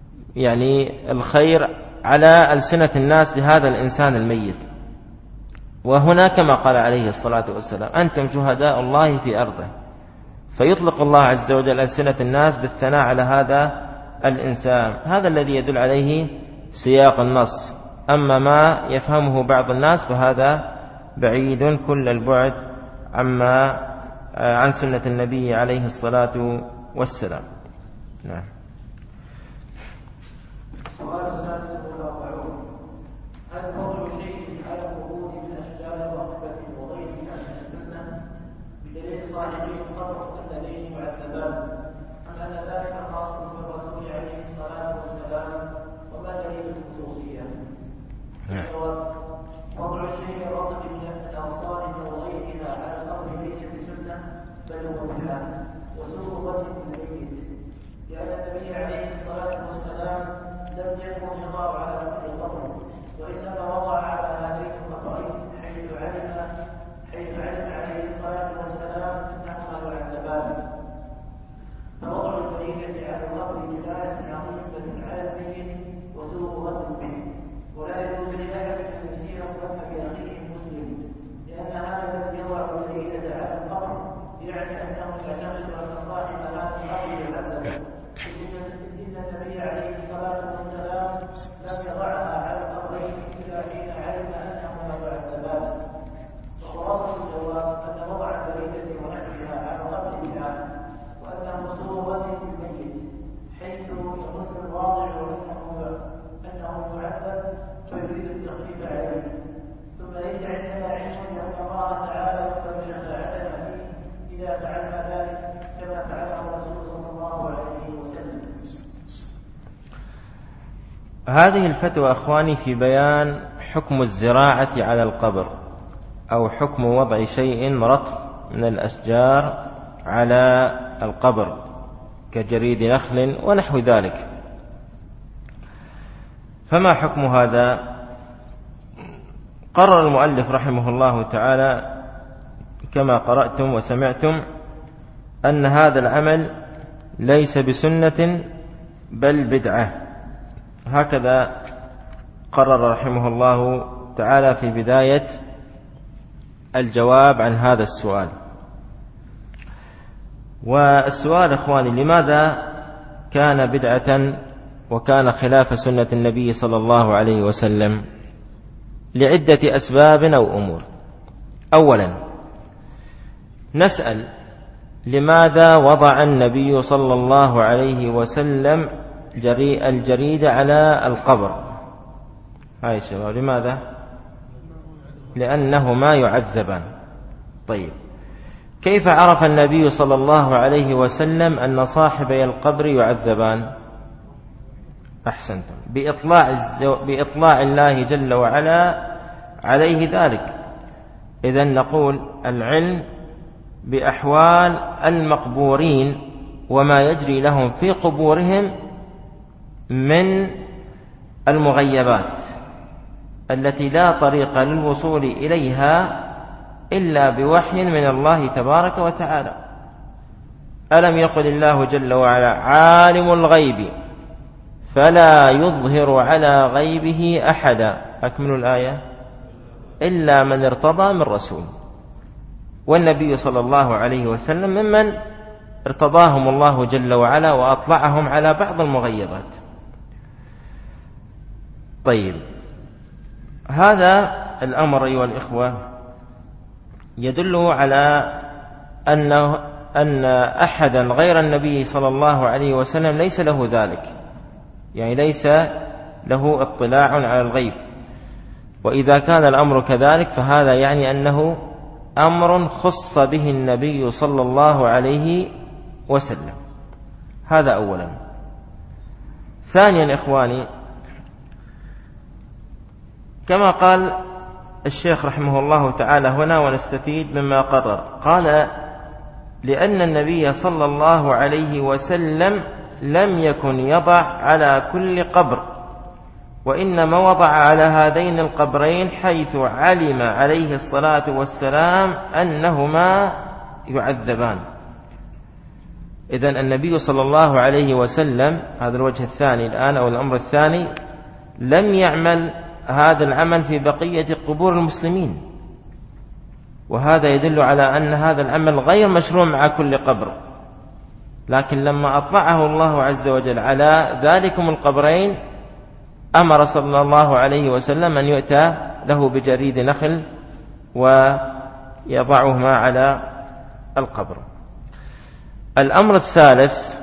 يعني الخير على ألسنة الناس لهذا الإنسان الميت. وهنا كما قال عليه الصلاة والسلام أنتم شهداء الله في أرضه، فيطلق الله عز وجل ألسنة الناس بالثناء على هذا الإنسان. هذا الذي يدل عليه سياق النص. أما ما يفهمه بعض الناس فهذا بعيد كل البعد عما عن سنة النبي عليه الصلاة والسلام. نعم. السؤال السادس والأربعون: هل قول شيء على الوجود من أشجار الرقبة وغيرها من السنة بدليل صاحبي القبر الذين يعذبان، أم أن ذلك خاص بالرسول عليه الصلاة والسلام، وما دليل الخصوصية؟ الجواب: وضع الشيء الرقب من الأغصان وغيرها على القبر ليس بسنة بل هو بدعة وسوء ظن بالميت، لأن النبي عليه الصلاة والسلام لم يكن يضع على كل قبر، وإنما وضع على هذين القبرين حيث علم حيث علم عليه الصلاة والسلام أنهما يعذبان. فوضع الفريدة على القبر جناية عظيمة على الميت وسوء ظن به، ولا يجوز لأحد أن يسيء الظن بأخيه المسلم، لأن هذا الذي يضع الفريدة على القبر يعني أنه يعتقد أن صاحب هذا القبر يعذب، إن النبي عليه الصلاة والسلام لم يضعها على القبرين إلا حين علم أنهما يعذبان. وخلاصة الجواب أن وضع الفريدة ونحوها على قبر الله وأنه سوء ظن بالميت، حيث يظن الواضع أنه أنه يعذب فيريد التخفيف عليه، ثم ليس عندنا علم أن الله تعالى يقبل شفاعتنا فيه إذا فعلنا ذلك كما فعله الرسول صلى الله عليه وسلم. هذه الفتوى أخواني في بيان حكم الزراعة على القبر، أو حكم وضع شيء رطب من الأشجار على القبر كجريد نخل ونحو ذلك. فما حكم هذا؟ قرر المؤلف رحمه الله تعالى كما قرأتم وسمعتم أن هذا العمل ليس بسنة بل بدعة. هكذا قرر رحمه الله تعالى في بداية الجواب عن هذا السؤال. والسؤال إخواني: لماذا كان بدعة وكان خلاف سنة النبي صلى الله عليه وسلم؟ لعدة أسباب أو أمور. أولا نسأل: لماذا وضع النبي صلى الله عليه وسلم الجريد على القبر؟ هاي شباب، لماذا؟ لأنهما يعذبان. طيب، كيف عرف النبي صلى الله عليه وسلم أن صاحبي القبر يعذبان؟ أحسنتم، بإطلاع, بإطلاع الله جل وعلا عليه ذلك. إذن نقول العلم بأحوال المقبورين وما يجري لهم في قبورهم من المغيبات التي لا طريق للوصول إليها إلا بوحي من الله تبارك وتعالى. ألم يقل الله جل وعلا: عالم الغيب فلا يظهر على غيبه أحدا، أكمل الآية، إلا من ارتضى من رسول. والنبي صلى الله عليه وسلم ممن ارتضاهم الله جل وعلا وأطلعهم على بعض المغيبات. طيب، هذا الأمر أيها الإخوة يدل على أنه أن أحدا غير النبي صلى الله عليه وسلم ليس له ذلك، يعني ليس له اطلاع على الغيب. وإذا كان الأمر كذلك فهذا يعني أنه أمر خص به النبي صلى الله عليه وسلم. هذا أولا. ثانيا إخواني، كما قال الشيخ رحمه الله تعالى هنا ونستفيد مما قرر، قال: لأن النبي صلى الله عليه وسلم لم يكن يضع على كل قبر، وإنما وضع على هذين القبرين حيث علم عليه الصلاة والسلام أنهما يعذبان. إذن النبي صلى الله عليه وسلم، هذا الوجه الثاني الآن أو الأمر الثاني، لم يعمل هذا العمل في بقية قبور المسلمين، وهذا يدل على أن هذا العمل غير مشروع مع كل قبر، لكن لما أطلعه الله عز وجل على ذلكم القبرين أمر صلى الله عليه وسلم أن يؤتى له بجريد نخل ويضعهما على القبر. الأمر الثالث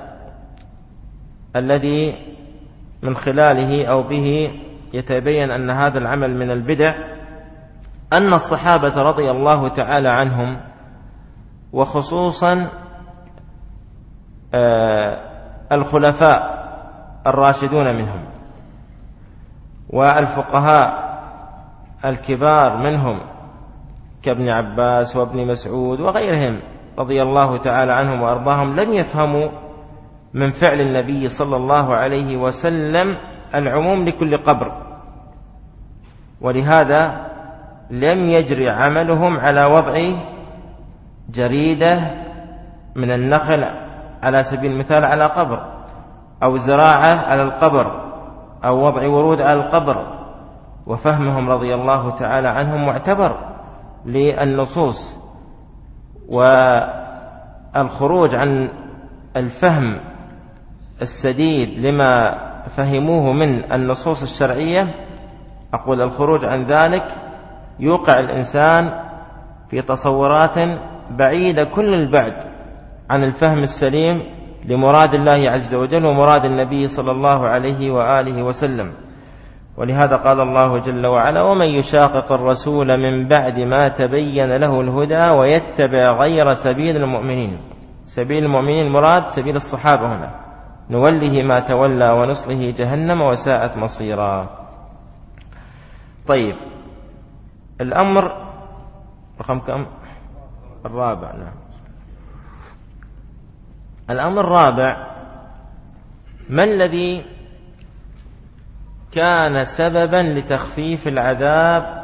الذي من خلاله أو به يتبين أن هذا العمل من البدع أن الصحابة رضي الله تعالى عنهم، وخصوصا الخلفاء الراشدون منهم والفقهاء الكبار منهم كابن عباس وابن مسعود وغيرهم رضي الله تعالى عنهم وأرضاهم، لم يفهموا من فعل النبي صلى الله عليه وسلم العموم لكل قبر، ولهذا لم يجري عملهم على وضع جريدة من النخل على سبيل المثال على قبر، أو زراعة على القبر، أو وضع ورود على القبر. وفهمهم رضي الله تعالى عنهم معتبر للنصوص، والخروج عن الفهم السديد لما فهموه من النصوص الشرعية، أقول الخروج عن ذلك يوقع الإنسان في تصورات بعيدة كل البعد عن الفهم السليم لمراد الله عز وجل ومراد النبي صلى الله عليه وآله وسلم. ولهذا قال الله جل وعلا: ومن يشاقق الرسول من بعد ما تبين له الهدى ويتبع غير سبيل المؤمنين. سبيل المؤمنين المراد سبيل الصحابة هنا، نوله ما تولى ونصله جهنم وساءت مصيرا. طيب، الأمر رقم كم؟ الرابع. نعم، الأمر الرابع: ما الذي كان سببا لتخفيف العذاب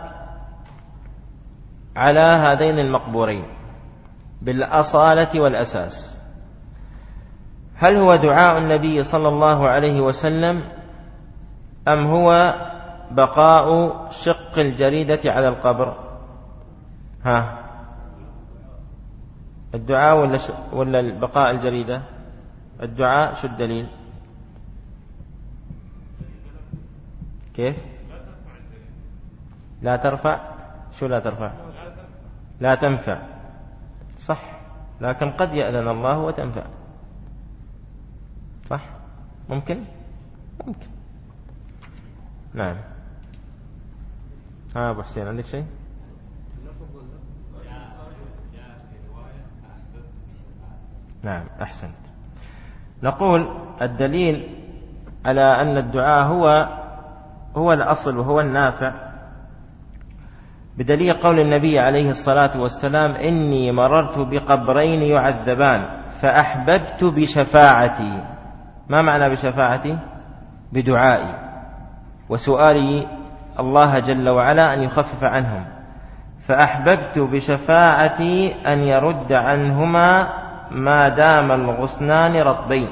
على هذين المقبورين بالأصالة والأساس؟ هل هو دعاء النبي صلى الله عليه وسلم، أم هو بقاء شق الجريدة على القبر؟ ها، الدعاء ولا ش... ولا بقاء الجريدة؟ الدعاء. شو الدليل؟ كيف؟ لا ترفع. شو لا ترفع؟ لا تنفع. صح، لكن قد يأذن الله وتنفع. صح، ممكن ممكن نعم. ها أبو حسين، عندك شيء؟ نعم، أحسنت. نقول الدليل على أن الدعاء هو هو الأصل وهو النافع بدليل قول النبي عليه الصلاة والسلام: إني مررت بقبرين يعذبان فأحببت بشفاعتي. ما معنى بشفاعتي؟ بدعائي وسؤالي الله جل وعلا أن يخفف عنهم، فأحببت بشفاعتي أن يرد عنهما ما دام الغصنان رطبين.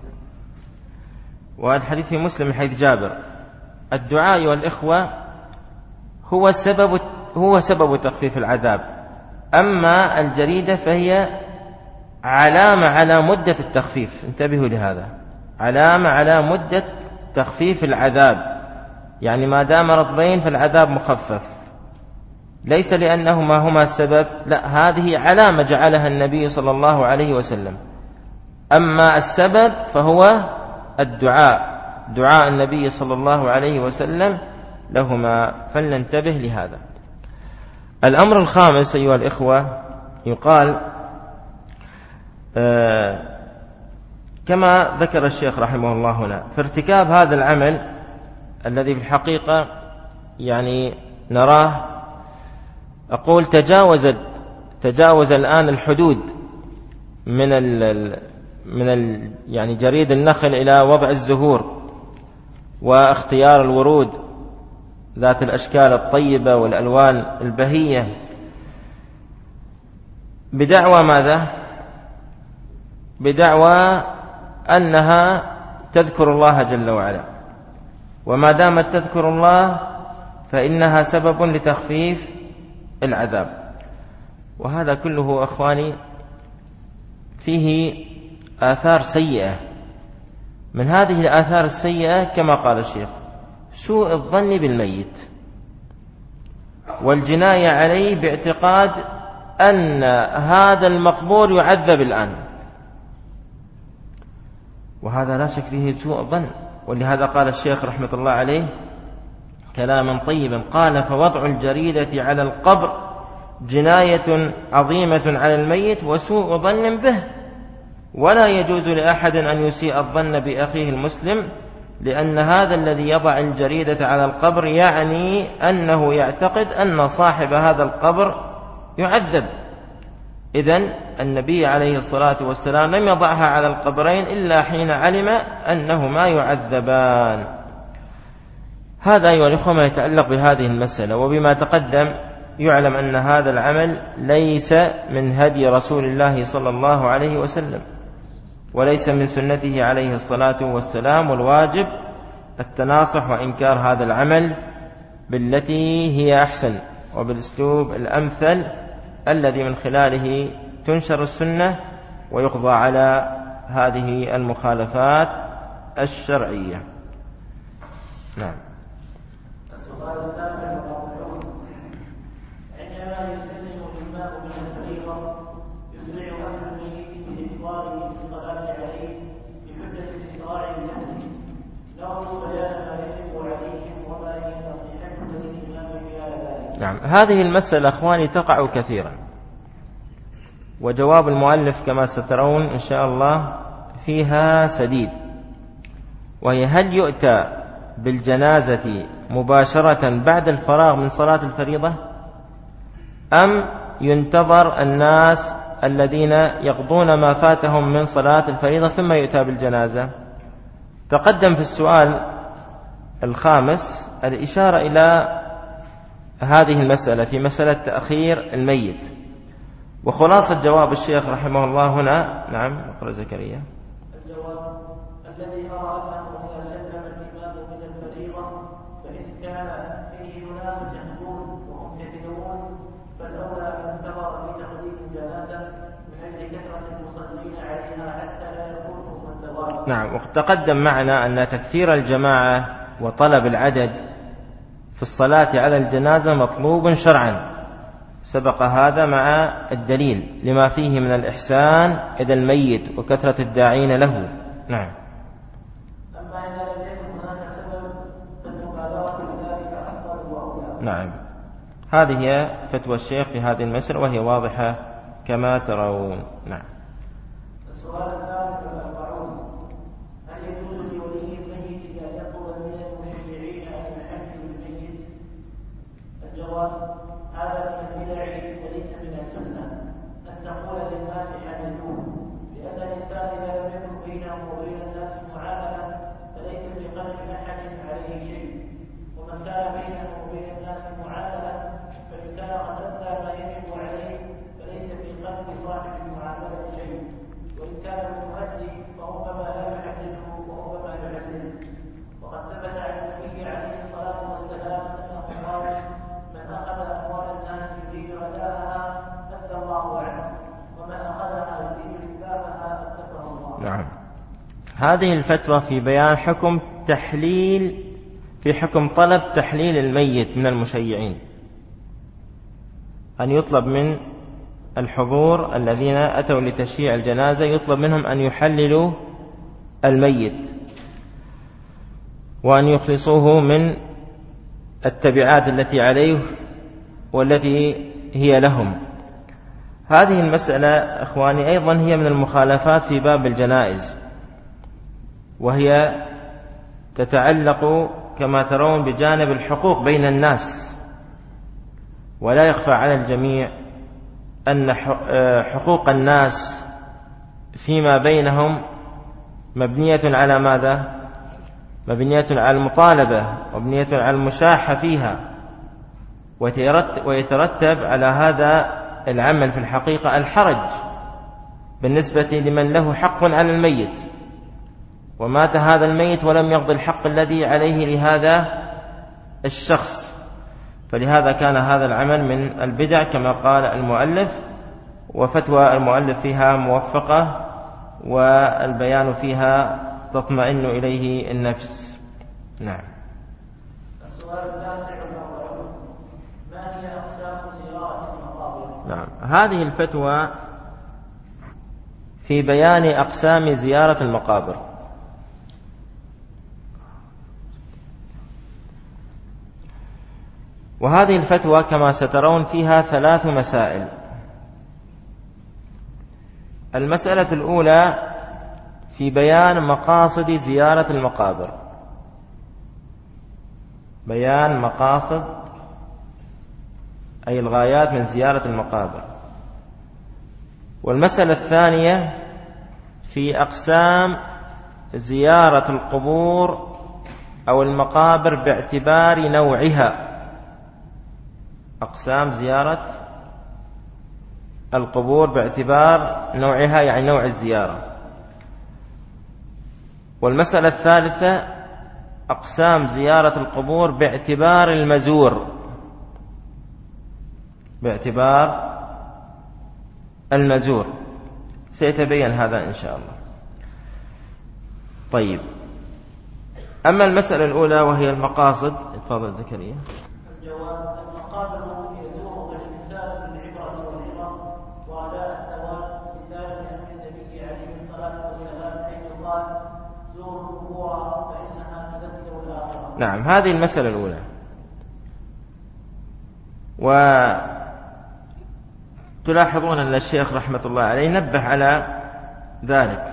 والحديث في مسلم من حديث جابر. الدعاء والإخوة هو سبب هو سبب تخفيف العذاب، أما الجريدة فهي علامة على مدة التخفيف. انتبهوا لهذا، علامة على مدة تخفيف العذاب، يعني ما دام رطبين فالعذاب مخفف، ليس لأنهما هما السبب، لا، هذه علامة جعلها النبي صلى الله عليه وسلم. أما السبب فهو الدعاء، دعاء النبي صلى الله عليه وسلم لهما، فلننتبه لهذا. الأمر الخامس أيها الإخوة، يقال آه كما ذكر الشيخ رحمه الله هنا، في ارتكاب هذا العمل الذي في الحقيقة يعني نراه، أقول تجاوزت تجاوز الآن الحدود من ال من ال يعني جريد النخل إلى وضع الزهور واختيار الورود ذات الأشكال الطيبة والألوان البهية، بدعوى ماذا؟ بدعوى أنها تذكر الله جل وعلا، وما دامت تذكر الله فإنها سبب لتخفيف العذاب. وهذا كله أخواني فيه آثار سيئة. من هذه الآثار السيئة كما قال الشيخ سوء الظن بالميت والجناية عليه باعتقاد أن هذا المقبور يعذب الآن، وهذا لا شك فيه سوء الظن. ولهذا قال الشيخ رحمة الله عليه كلاما طيبا، قال: فوضع الجريدة على القبر جناية عظيمة على الميت وسوء ظن به، ولا يجوز لأحد أن يسيء الظن بأخيه المسلم، لأن هذا الذي يضع الجريدة على القبر يعني أنه يعتقد أن صاحب هذا القبر يعذب. إذن النبي عليه الصلاة والسلام لم يضعها على القبرين إلا حين علم أنهما يعذبان. هذا أيها الأخوة ما يتعلق بهذه المسألة. وبما تقدم يعلم أن هذا العمل ليس من هدي رسول الله صلى الله عليه وسلم، وليس من سنته عليه الصلاة والسلام، والواجب التناصح وإنكار هذا العمل بالتي هي أحسن وبالأسلوب الأمثل الذي من خلاله تنشر السنة ويقضى على هذه المخالفات الشرعية. نعم. السؤال السابع والرابعون: عندما يسلم الإمام من الفريضة يسرع أهل الميت بإحضاره بالصلاة عليه بحجة الإسراع لأهله، نرجو بيان ما يجب عليهم وما هي نصيحة للإمام في ذلك. نعم، هذه المسألة أخواني تقع كثيرا، وجواب المؤلف كما سترون إن شاء الله فيها سديد، وهي: هل يؤتى بالجنازة مباشرة بعد الفراغ من صلاة الفريضة، أم ينتظر الناس الذين يقضون ما فاتهم من صلاة الفريضة ثم يؤتى بالجنازة؟ تقدم في السؤال الخامس الإشارة إلى هذه المسألة في مسألة تأخير الميت، وخلاصة جواب الشيخ رحمه الله هنا. نعم، اقرأ زكريا. الجواب: الذي أرى أنه إذا سلم الإمام من الفريضة فإن كان فيه أناس يحضرون وهم كثيرون فالأولى أن ينتظر بتقديم الجنازة من أجل كثرة المصلين عليها حتى لا يكونوا الثواب. نعم، وتقدم معنا أن تكثير الجماعة وطلب العدد في الصلاة على الجنازة مطلوب شرعا، سبق هذا مع الدليل لما فيه من الإحسان إلى الميت وكثرة الداعين له. نعم. أما إذا لم يكن هناك سبب فالمبالغة بذلك أفضل وأولى. نعم، هذه هي فتوى الشيخ في هذه المسألة وهي واضحة كما ترون. نعم. السؤال الثالث والأربعون: هل يجوز لولي الميت أن يطلب من المشيعين أن يحملوا الميت؟ الجواب: هذا من البدع وليس من السنة أن تقول للناس حملوه، لأن الإنسان إذا لم يكن بينه وبين الناس معاملة فليس في قلب أحد عليه شيء، ومن كان بينه وبين الناس معاملة فإن كان قد أدى ما يجب عليه فليس في قلب صاحب المعاملة شيء، وإن كان متؤدي فربما لا يحلله وربما يحلله. وقد ثبت عن النبي عليه الصلاة والسلام أنه قال: من أخذ أموال الناس يريد أداءها أدى الله عنه، ومن أخذها يريد إتلافها أتلفه الله. نعم، هذه الفتوى في بيان حكم تحليل في حكم طلب تحليل الميت من المشيعين، أن يطلب من الحضور الذين أتوا لتشييع الجنازة يطلب منهم أن يحللوا الميت وأن يخلصوه من التبعات التي عليه والتي هي لهم. هذه المسألة أخواني أيضا هي من المخالفات في باب الجنائز، وهي تتعلق كما ترون بجانب الحقوق بين الناس، ولا يخفى على الجميع أن حقوق الناس فيما بينهم مبنية على ماذا؟ مبنية على المطالبة ومبنية على المشاحة فيها، ويترتب على هذا العمل في الحقيقة الحرج بالنسبة لمن له حق على الميت، ومات هذا الميت ولم يقضي الحق الذي عليه لهذا الشخص. فلهذا كان هذا العمل من البدع كما قال المؤلف، وفتوى المؤلف فيها موفقة، والبيان فيها تطمئن إليه النفس. نعم. السؤال التاسع والأربعون: ما هي أقسام زيارة المقابر؟ نعم، هذه الفتوى في بيان أقسام زيارة المقابر. وهذه الفتوى كما سترون فيها ثلاث مسائل. المسألة الأولى في بيان مقاصد زيارة المقابر، بيان مقاصد أي الغايات من زيارة المقابر. والمسألة الثانية في أقسام زيارة القبور أو المقابر باعتبار نوعها، أقسام زيارة القبور باعتبار نوعها يعني نوع الزيارة. والمسألة الثالثة أقسام زيارة القبور باعتبار المزور، باعتبار المزور. سيتبين هذا إن شاء الله. طيب، أما المسألة الأولى وهي المقاصد، تفضل زكريا. الجواب: المقابر يزور الإنسان بالعبرة والعظة وأداء الثواب، مثال لأمر النبي عليه الصلاة والسلام حيث قال: زوروا القبور فإنها تذكر الآخرة. نعم، هذه المسألة الأولى. وتلاحظون أن الشيخ رحمة الله عليه نبه على ذلك.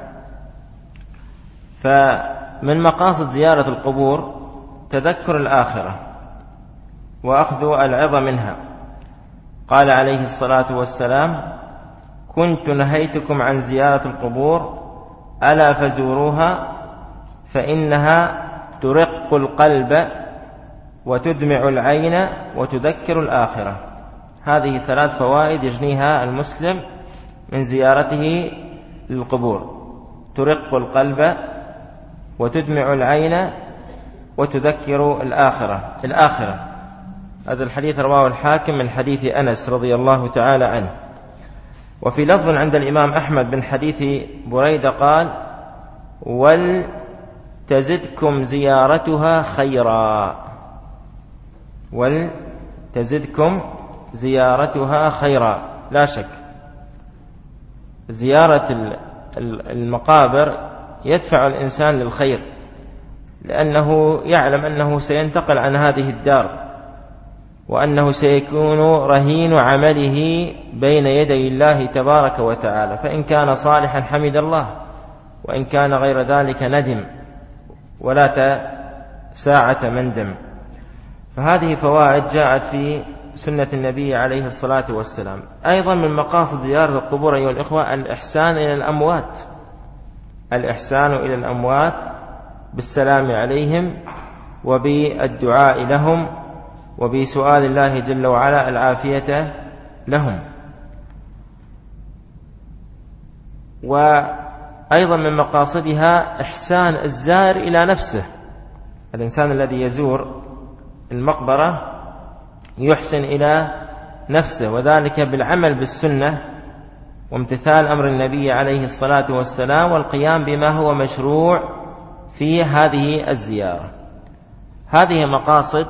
فمن مقاصد زيارة القبور تذكر الآخرة وأخذ العظة منها. قال عليه الصلاة والسلام: كنت نهيتكم عن زيارة القبور ألا فزوروها فإنها ترق القلب وتدمع العين وتذكر الآخرة. هذه ثلاث فوائد يجنيها المسلم من زيارته للقبور: ترق القلب وتدمع العين وتذكر الآخرة. الآخرة هذا الحديث رواه الحاكم من حديث أنس رضي الله تعالى عنه. وفي لفظ عند الإمام أحمد من حديث بريدة قال: ولتزدكم زيارتها خيرا، ولتزدكم زيارتها خيرا. لا شك زيارة المقابر يدفع الإنسان للخير، لأنه يعلم أنه سينتقل عن هذه الدار، وأنه سيكون رهين عمله بين يدي الله تبارك وتعالى، فإن كان صالحا حمد الله، وإن كان غير ذلك ندم ولا ساعة مندم. فهذه فوائد جاءت في سنة النبي عليه الصلاة والسلام. أيضا من مقاصد زيارة القبور أيها الإخوة الإحسان إلى الأموات، الإحسان إلى الأموات بالسلام عليهم وبالدعاء لهم وبسؤال الله جل وعلا العافية لهم. وأيضا من مقاصدها إحسان الزائر إلى نفسه. الإنسان الذي يزور المقبرة يحسن إلى نفسه، وذلك بالعمل بالسنة وامتثال أمر النبي عليه الصلاة والسلام والقيام بما هو مشروع في هذه الزيارة. هذه مقاصد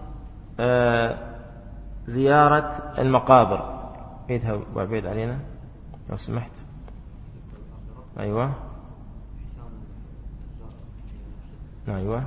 زيارة المقابر. اذهب وعبيد علينا لو سمحت. أيوة أيوة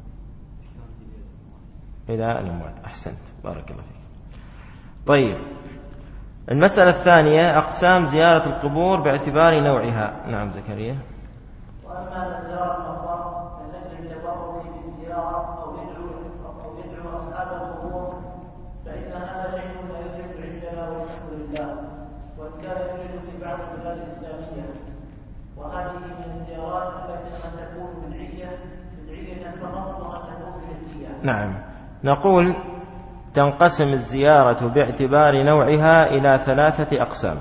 إلى الأموات. أحسنت، بارك الله فيك. طيب، المسألة الثانية أقسام زيارة القبور باعتبار نوعها. نعم زكريا. وأما زيارة المقبرة فلأجل التبرك بالزيارة أو يدعو أو يدعو أصحاب القبور فإن هذا شيء لا يوجد عندنا والحمد لله، وإن كان يوجد في بعض البلاد الإسلامية. وهذه من الزيارات التي قد تكون بدعية بدعية فقط وقد تكون شركية. نعم، نقول تنقسم الزيارة باعتبار نوعها إلى ثلاثة أقسام.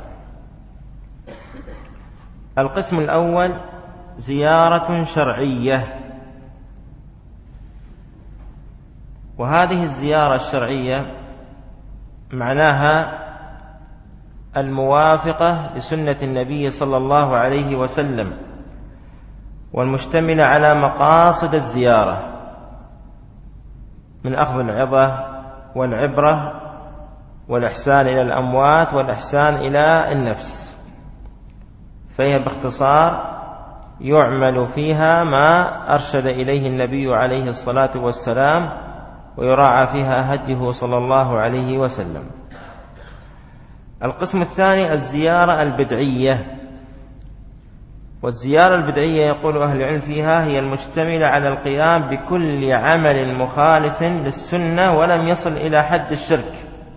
القسم الأول زيارة شرعية، وهذه الزيارة الشرعية معناها الموافقة لسنة النبي صلى الله عليه وسلم، والمشتملة على مقاصد الزيارة من أخذ العظة والعبرة والإحسان إلى الأموات والإحسان إلى النفس. فهي باختصار يعمل فيها ما أرشد إليه النبي عليه الصلاة والسلام، ويراعى فيها هديه صلى الله عليه وسلم. القسم الثاني الزيارة البدعية. والزيارة البدعية يقول أهل العلم فيها هي المشتملة على القيام بكل عمل مخالف للسنة ولم يصل إلى حد الشرك،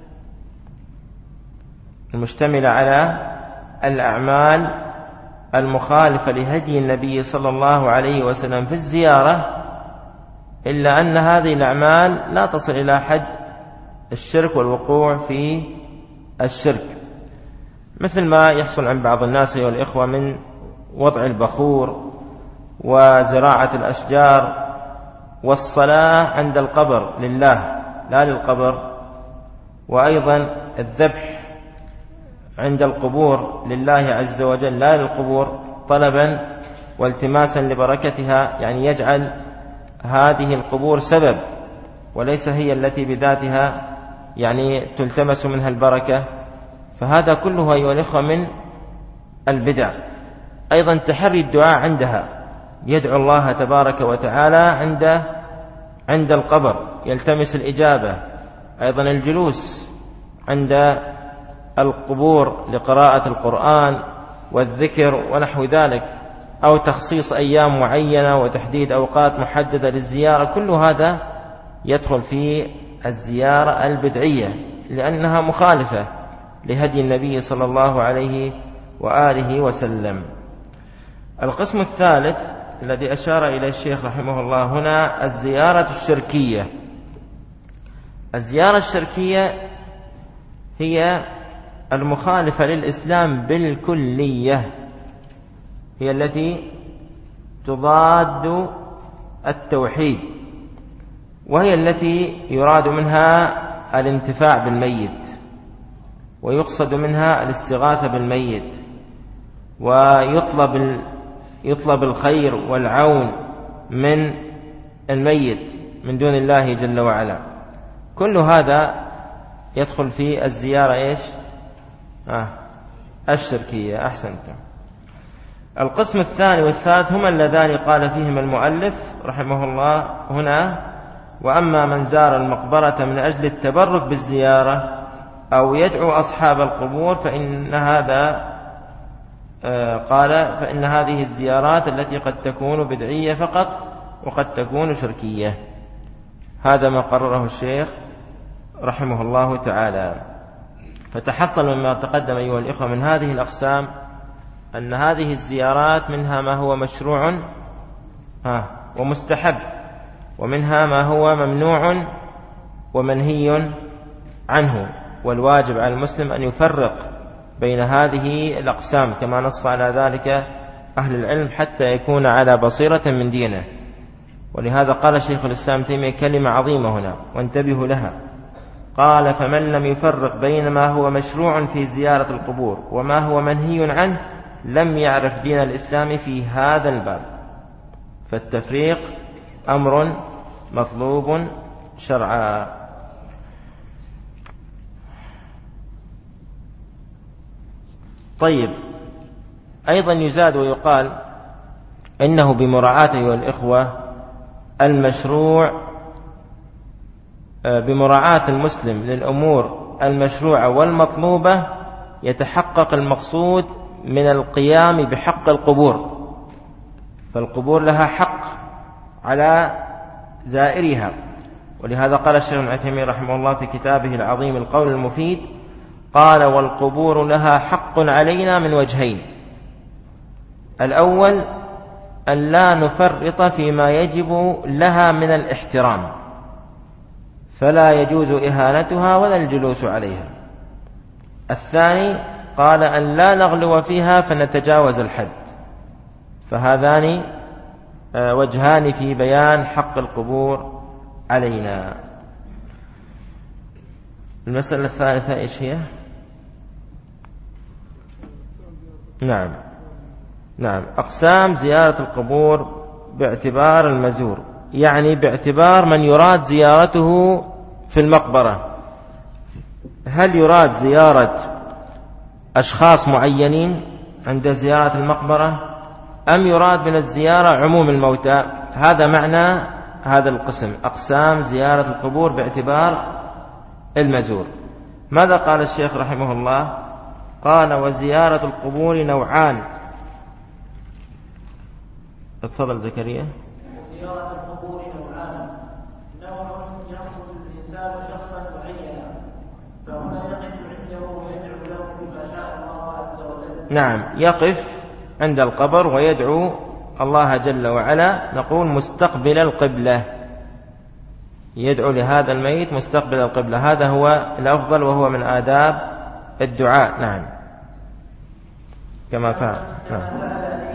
المشتملة على الأعمال المخالفة لهدي النبي صلى الله عليه وسلم في الزيارة، إلا أن هذه الأعمال لا تصل إلى حد الشرك والوقوع في الشرك، مثل ما يحصل عن بعض الناس أيها الإخوة من وضع البخور وزراعة الأشجار والصلاة عند القبر لله لا للقبر، وأيضا الذبح عند القبور لله عز وجل لا للقبور، طلبا والتماسا لبركتها، يعني يجعل هذه القبور سبب وليس هي التي بذاتها يعني تلتمس منها البركة. فهذا كله أيها الإخوة من البدع. أيضا تحري الدعاء عندها، يدعو الله تبارك وتعالى عند عند القبر يلتمس الإجابة. أيضا الجلوس عند القبور لقراءة القرآن والذكر ونحو ذلك، أو تخصيص أيام معينة وتحديد أوقات محددة للزيارة، كل هذا يدخل في الزيارة البدعية لأنها مخالفة لهدي النبي صلى الله عليه وآله وسلم. القسم الثالث الذي أشار إليه الشيخ رحمه الله هنا الزيارة الشركية. الزيارة الشركية هي المخالفة للإسلام بالكلية، هي التي تضاد التوحيد، وهي التي يراد منها الانتفاع بالميت، ويقصد منها الاستغاثة بالميت، ويطلب يطلب الخير والعون من الميت من دون الله جل وعلا. كل هذا يدخل في الزيارة إيش؟ آه الشركية. أحسنت. القسم الثاني والثالث هما اللذان قال فيهما المؤلف رحمه الله هنا: وأما من زار المقبرة من أجل التبرك بالزيارة أو يدعو أصحاب القبور فإن هذا آه قال فإن هذه الزيارات التي قد تكون بدعية فقط وقد تكون شركية. هذا ما قرره الشيخ رحمه الله تعالى. فتحصل مما تقدم أيها الإخوة من هذه الأقسام أن هذه الزيارات منها ما هو مشروع ومستحب، ومنها ما هو ممنوع ومنهي عنه، والواجب على المسلم أن يفرق بين هذه الأقسام كما نص على ذلك أهل العلم حتى يكون على بصيرة من دينه. ولهذا قال شيخ الإسلام تيمية كلمة عظيمة هنا وانتبهوا لها، قال: فمن لم يفرق بين ما هو مشروع في زيارة القبور وما هو منهي عنه لم يعرف دين الإسلام في هذا الباب. فالتفريق أمر مطلوب شرعا. طيب، أيضا يزاد ويقال إنه بمراعاة أيها الإخوة المشروع بمراعاة المسلم للأمور المشروعة والمطلوبة يتحقق المقصود من القيام بحق القبور، فالقبور لها حق على زائرها. ولهذا قال الشيخ ابن عثيمين رحمه الله في كتابه العظيم القول المفيد، قال: والقبور لها حق علينا من وجهين: الأول أن لا نفرط فيما يجب لها من الاحترام، فلا يجوز إهانتها ولا الجلوس عليها. الثاني قال أن لا نغلو فيها فنتجاوز الحد. فهذان وجهان في بيان حق القبور علينا. المسألة الثالثة إيش هي؟ نعم نعم أقسام زيارة القبور باعتبار المزور، يعني باعتبار من يراد زيارته في المقبرة. هل يراد زيارة أشخاص معينين عند زيارة المقبرة، أم يراد من الزيارة عموم الموتى؟ هذا معنى هذا القسم، أقسام زيارة القبور باعتبار المزور. ماذا قال الشيخ رحمه الله؟ قال: وزيارة القبور نوعان. تفضل زكريا. زيارة القبور نوعان، نوع يقصد الإنسان شخصا معينا فهنا يقف عنده ويدعو له بما شاء الله عز وجل. نعم، يقف عند القبر ويدعو الله جل وعلا، نقول مستقبل القبلة، يدعو لهذا الميت مستقبل القبلة، هذا هو الأفضل وهو من آداب الدعاء. نعم كما فعل نعم.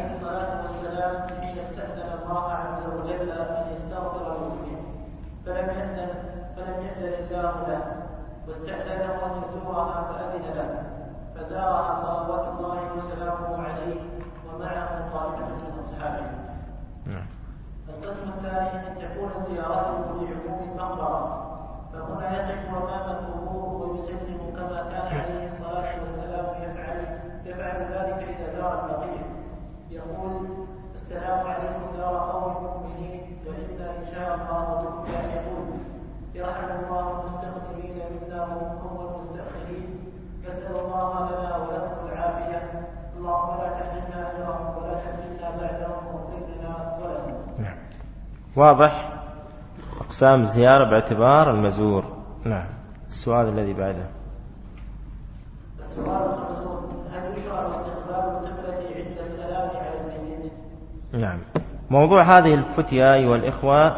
واضح أقسام الزيارة باعتبار المزور. نعم. السؤال الذي بعده. السؤال الخمسون: هل يشرع استقبال القبلة عند السلام على الميت؟ نعم. موضوع هذه الفتية أيها الإخوة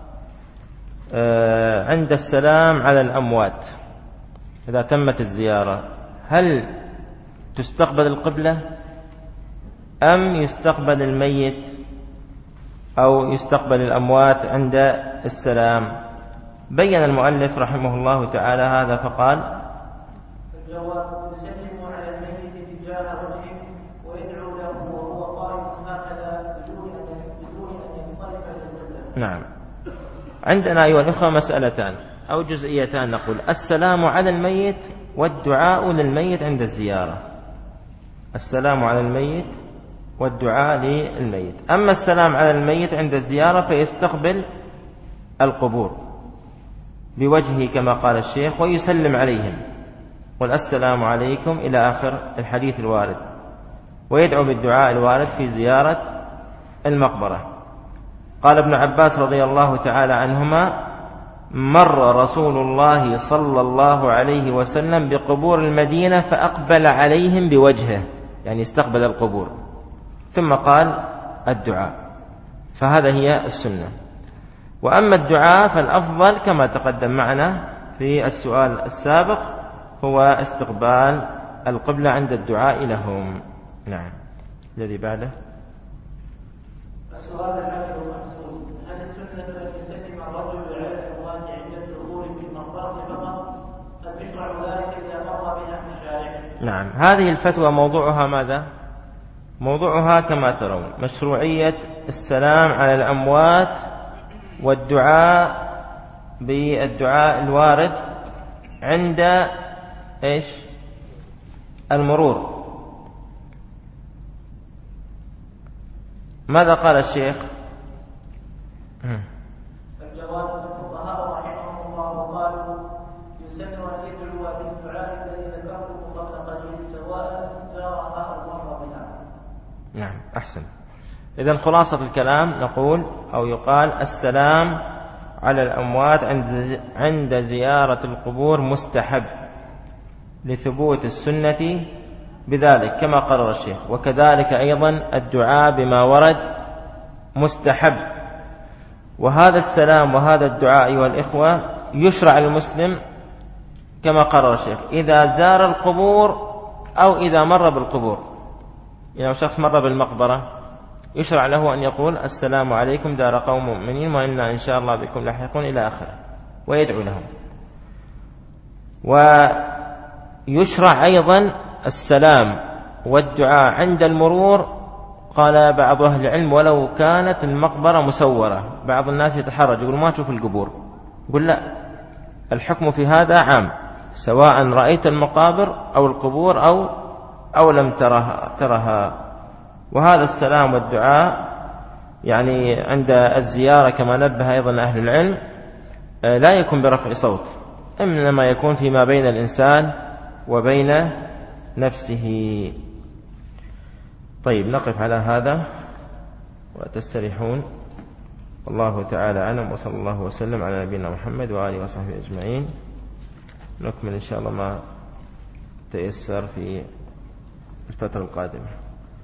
عند السلام على الأموات إذا تمت الزيارة، هل تستقبل القبلة أم يستقبل الميت أو يستقبل الأموات عند السلام؟ بين المؤلف رحمه الله تعالى هذا فقال: الجواب: يسلم على الميت تجاه وجهه ويدعو له وهو قائم هكذا بدون أن ينصرف للقبلة. نعم. عندنا أيها الأخوة مسألتان أو جزئيتان، نقول السلام على الميت والدعاء للميت عند الزيارة. السلام على الميت والدعاء للميت. أما السلام على الميت عند الزيارة فيستقبل القبور بوجهه كما قال الشيخ ويسلم عليهم، والسلام عليكم إلى آخر الحديث الوارد، ويدعو بالدعاء الوارد في زيارة المقبرة. قال ابن عباس رضي الله تعالى عنهما: مر رسول الله صلى الله عليه وسلم بقبور المدينة فأقبل عليهم بوجهه، يعني استقبل القبور، ثم قال الدعاء. فهذا هي السنة. وأما الدعاء فالأفضل كما تقدم معنا في السؤال السابق هو استقبال القبلة عند الدعاء لهم. نعم. الذي بعده. السؤال الحادي والخمسون: هل السنة أن يسلم الرجل على الأموات عند الدخول في المقبرة فقط، أم يشرع ذلك إذا مر بها في الشارع؟ نعم. هذه الفتوى موضوعها ماذا؟ موضوعها كما ترون مشروعية السلام على الأموات والدعاء بالدعاء الوارد عند إيش؟ المرور. ماذا قال الشيخ؟ الجواب: الفقهاء رحمهم الله قالوا يسن أن يدعو بالدعاء الذي ذكرته قبل قليل سواء زارها أو مر بها. نعم أحسن. إذن خلاصة الكلام نقول أو يقال السلام على الأموات عند زيارة القبور مستحب لثبوت السنة بذلك كما قرر الشيخ، وكذلك أيضا الدعاء بما ورد مستحب. وهذا السلام وهذا الدعاء أيها الإخوة يشرع المسلم كما قرر الشيخ إذا زار القبور أو إذا مر بالقبور. يعني شخص مر بالمقبرة يشرع له أن يقول السلام عليكم دار قوم مؤمنين وإنا إن شاء الله بكم لاحقون إلى آخره، ويدعو لهم. ويشرع أيضا السلام والدعاء عند المرور. قال بعض أهل العلم ولو كانت المقبرة مسورة. بعض الناس يتحرج يقول ما تشوف القبور، يقول لا، الحكم في هذا عام، سواء رأيت المقابر أو القبور أو أو لم ترها, ترها. وهذا السلام والدعاء يعني عند الزيارة كما نبه أيضا أهل العلم لا يكون برفع صوت، إنما يكون فيما بين الإنسان وبين نفسه. طيب نقف على هذا وتستريحون. والله تعالى أعلم، وصلى الله وسلم على نبينا محمد وآله وصحبه أجمعين. نكمل إن شاء الله ما تيسر في الفترة القادمة.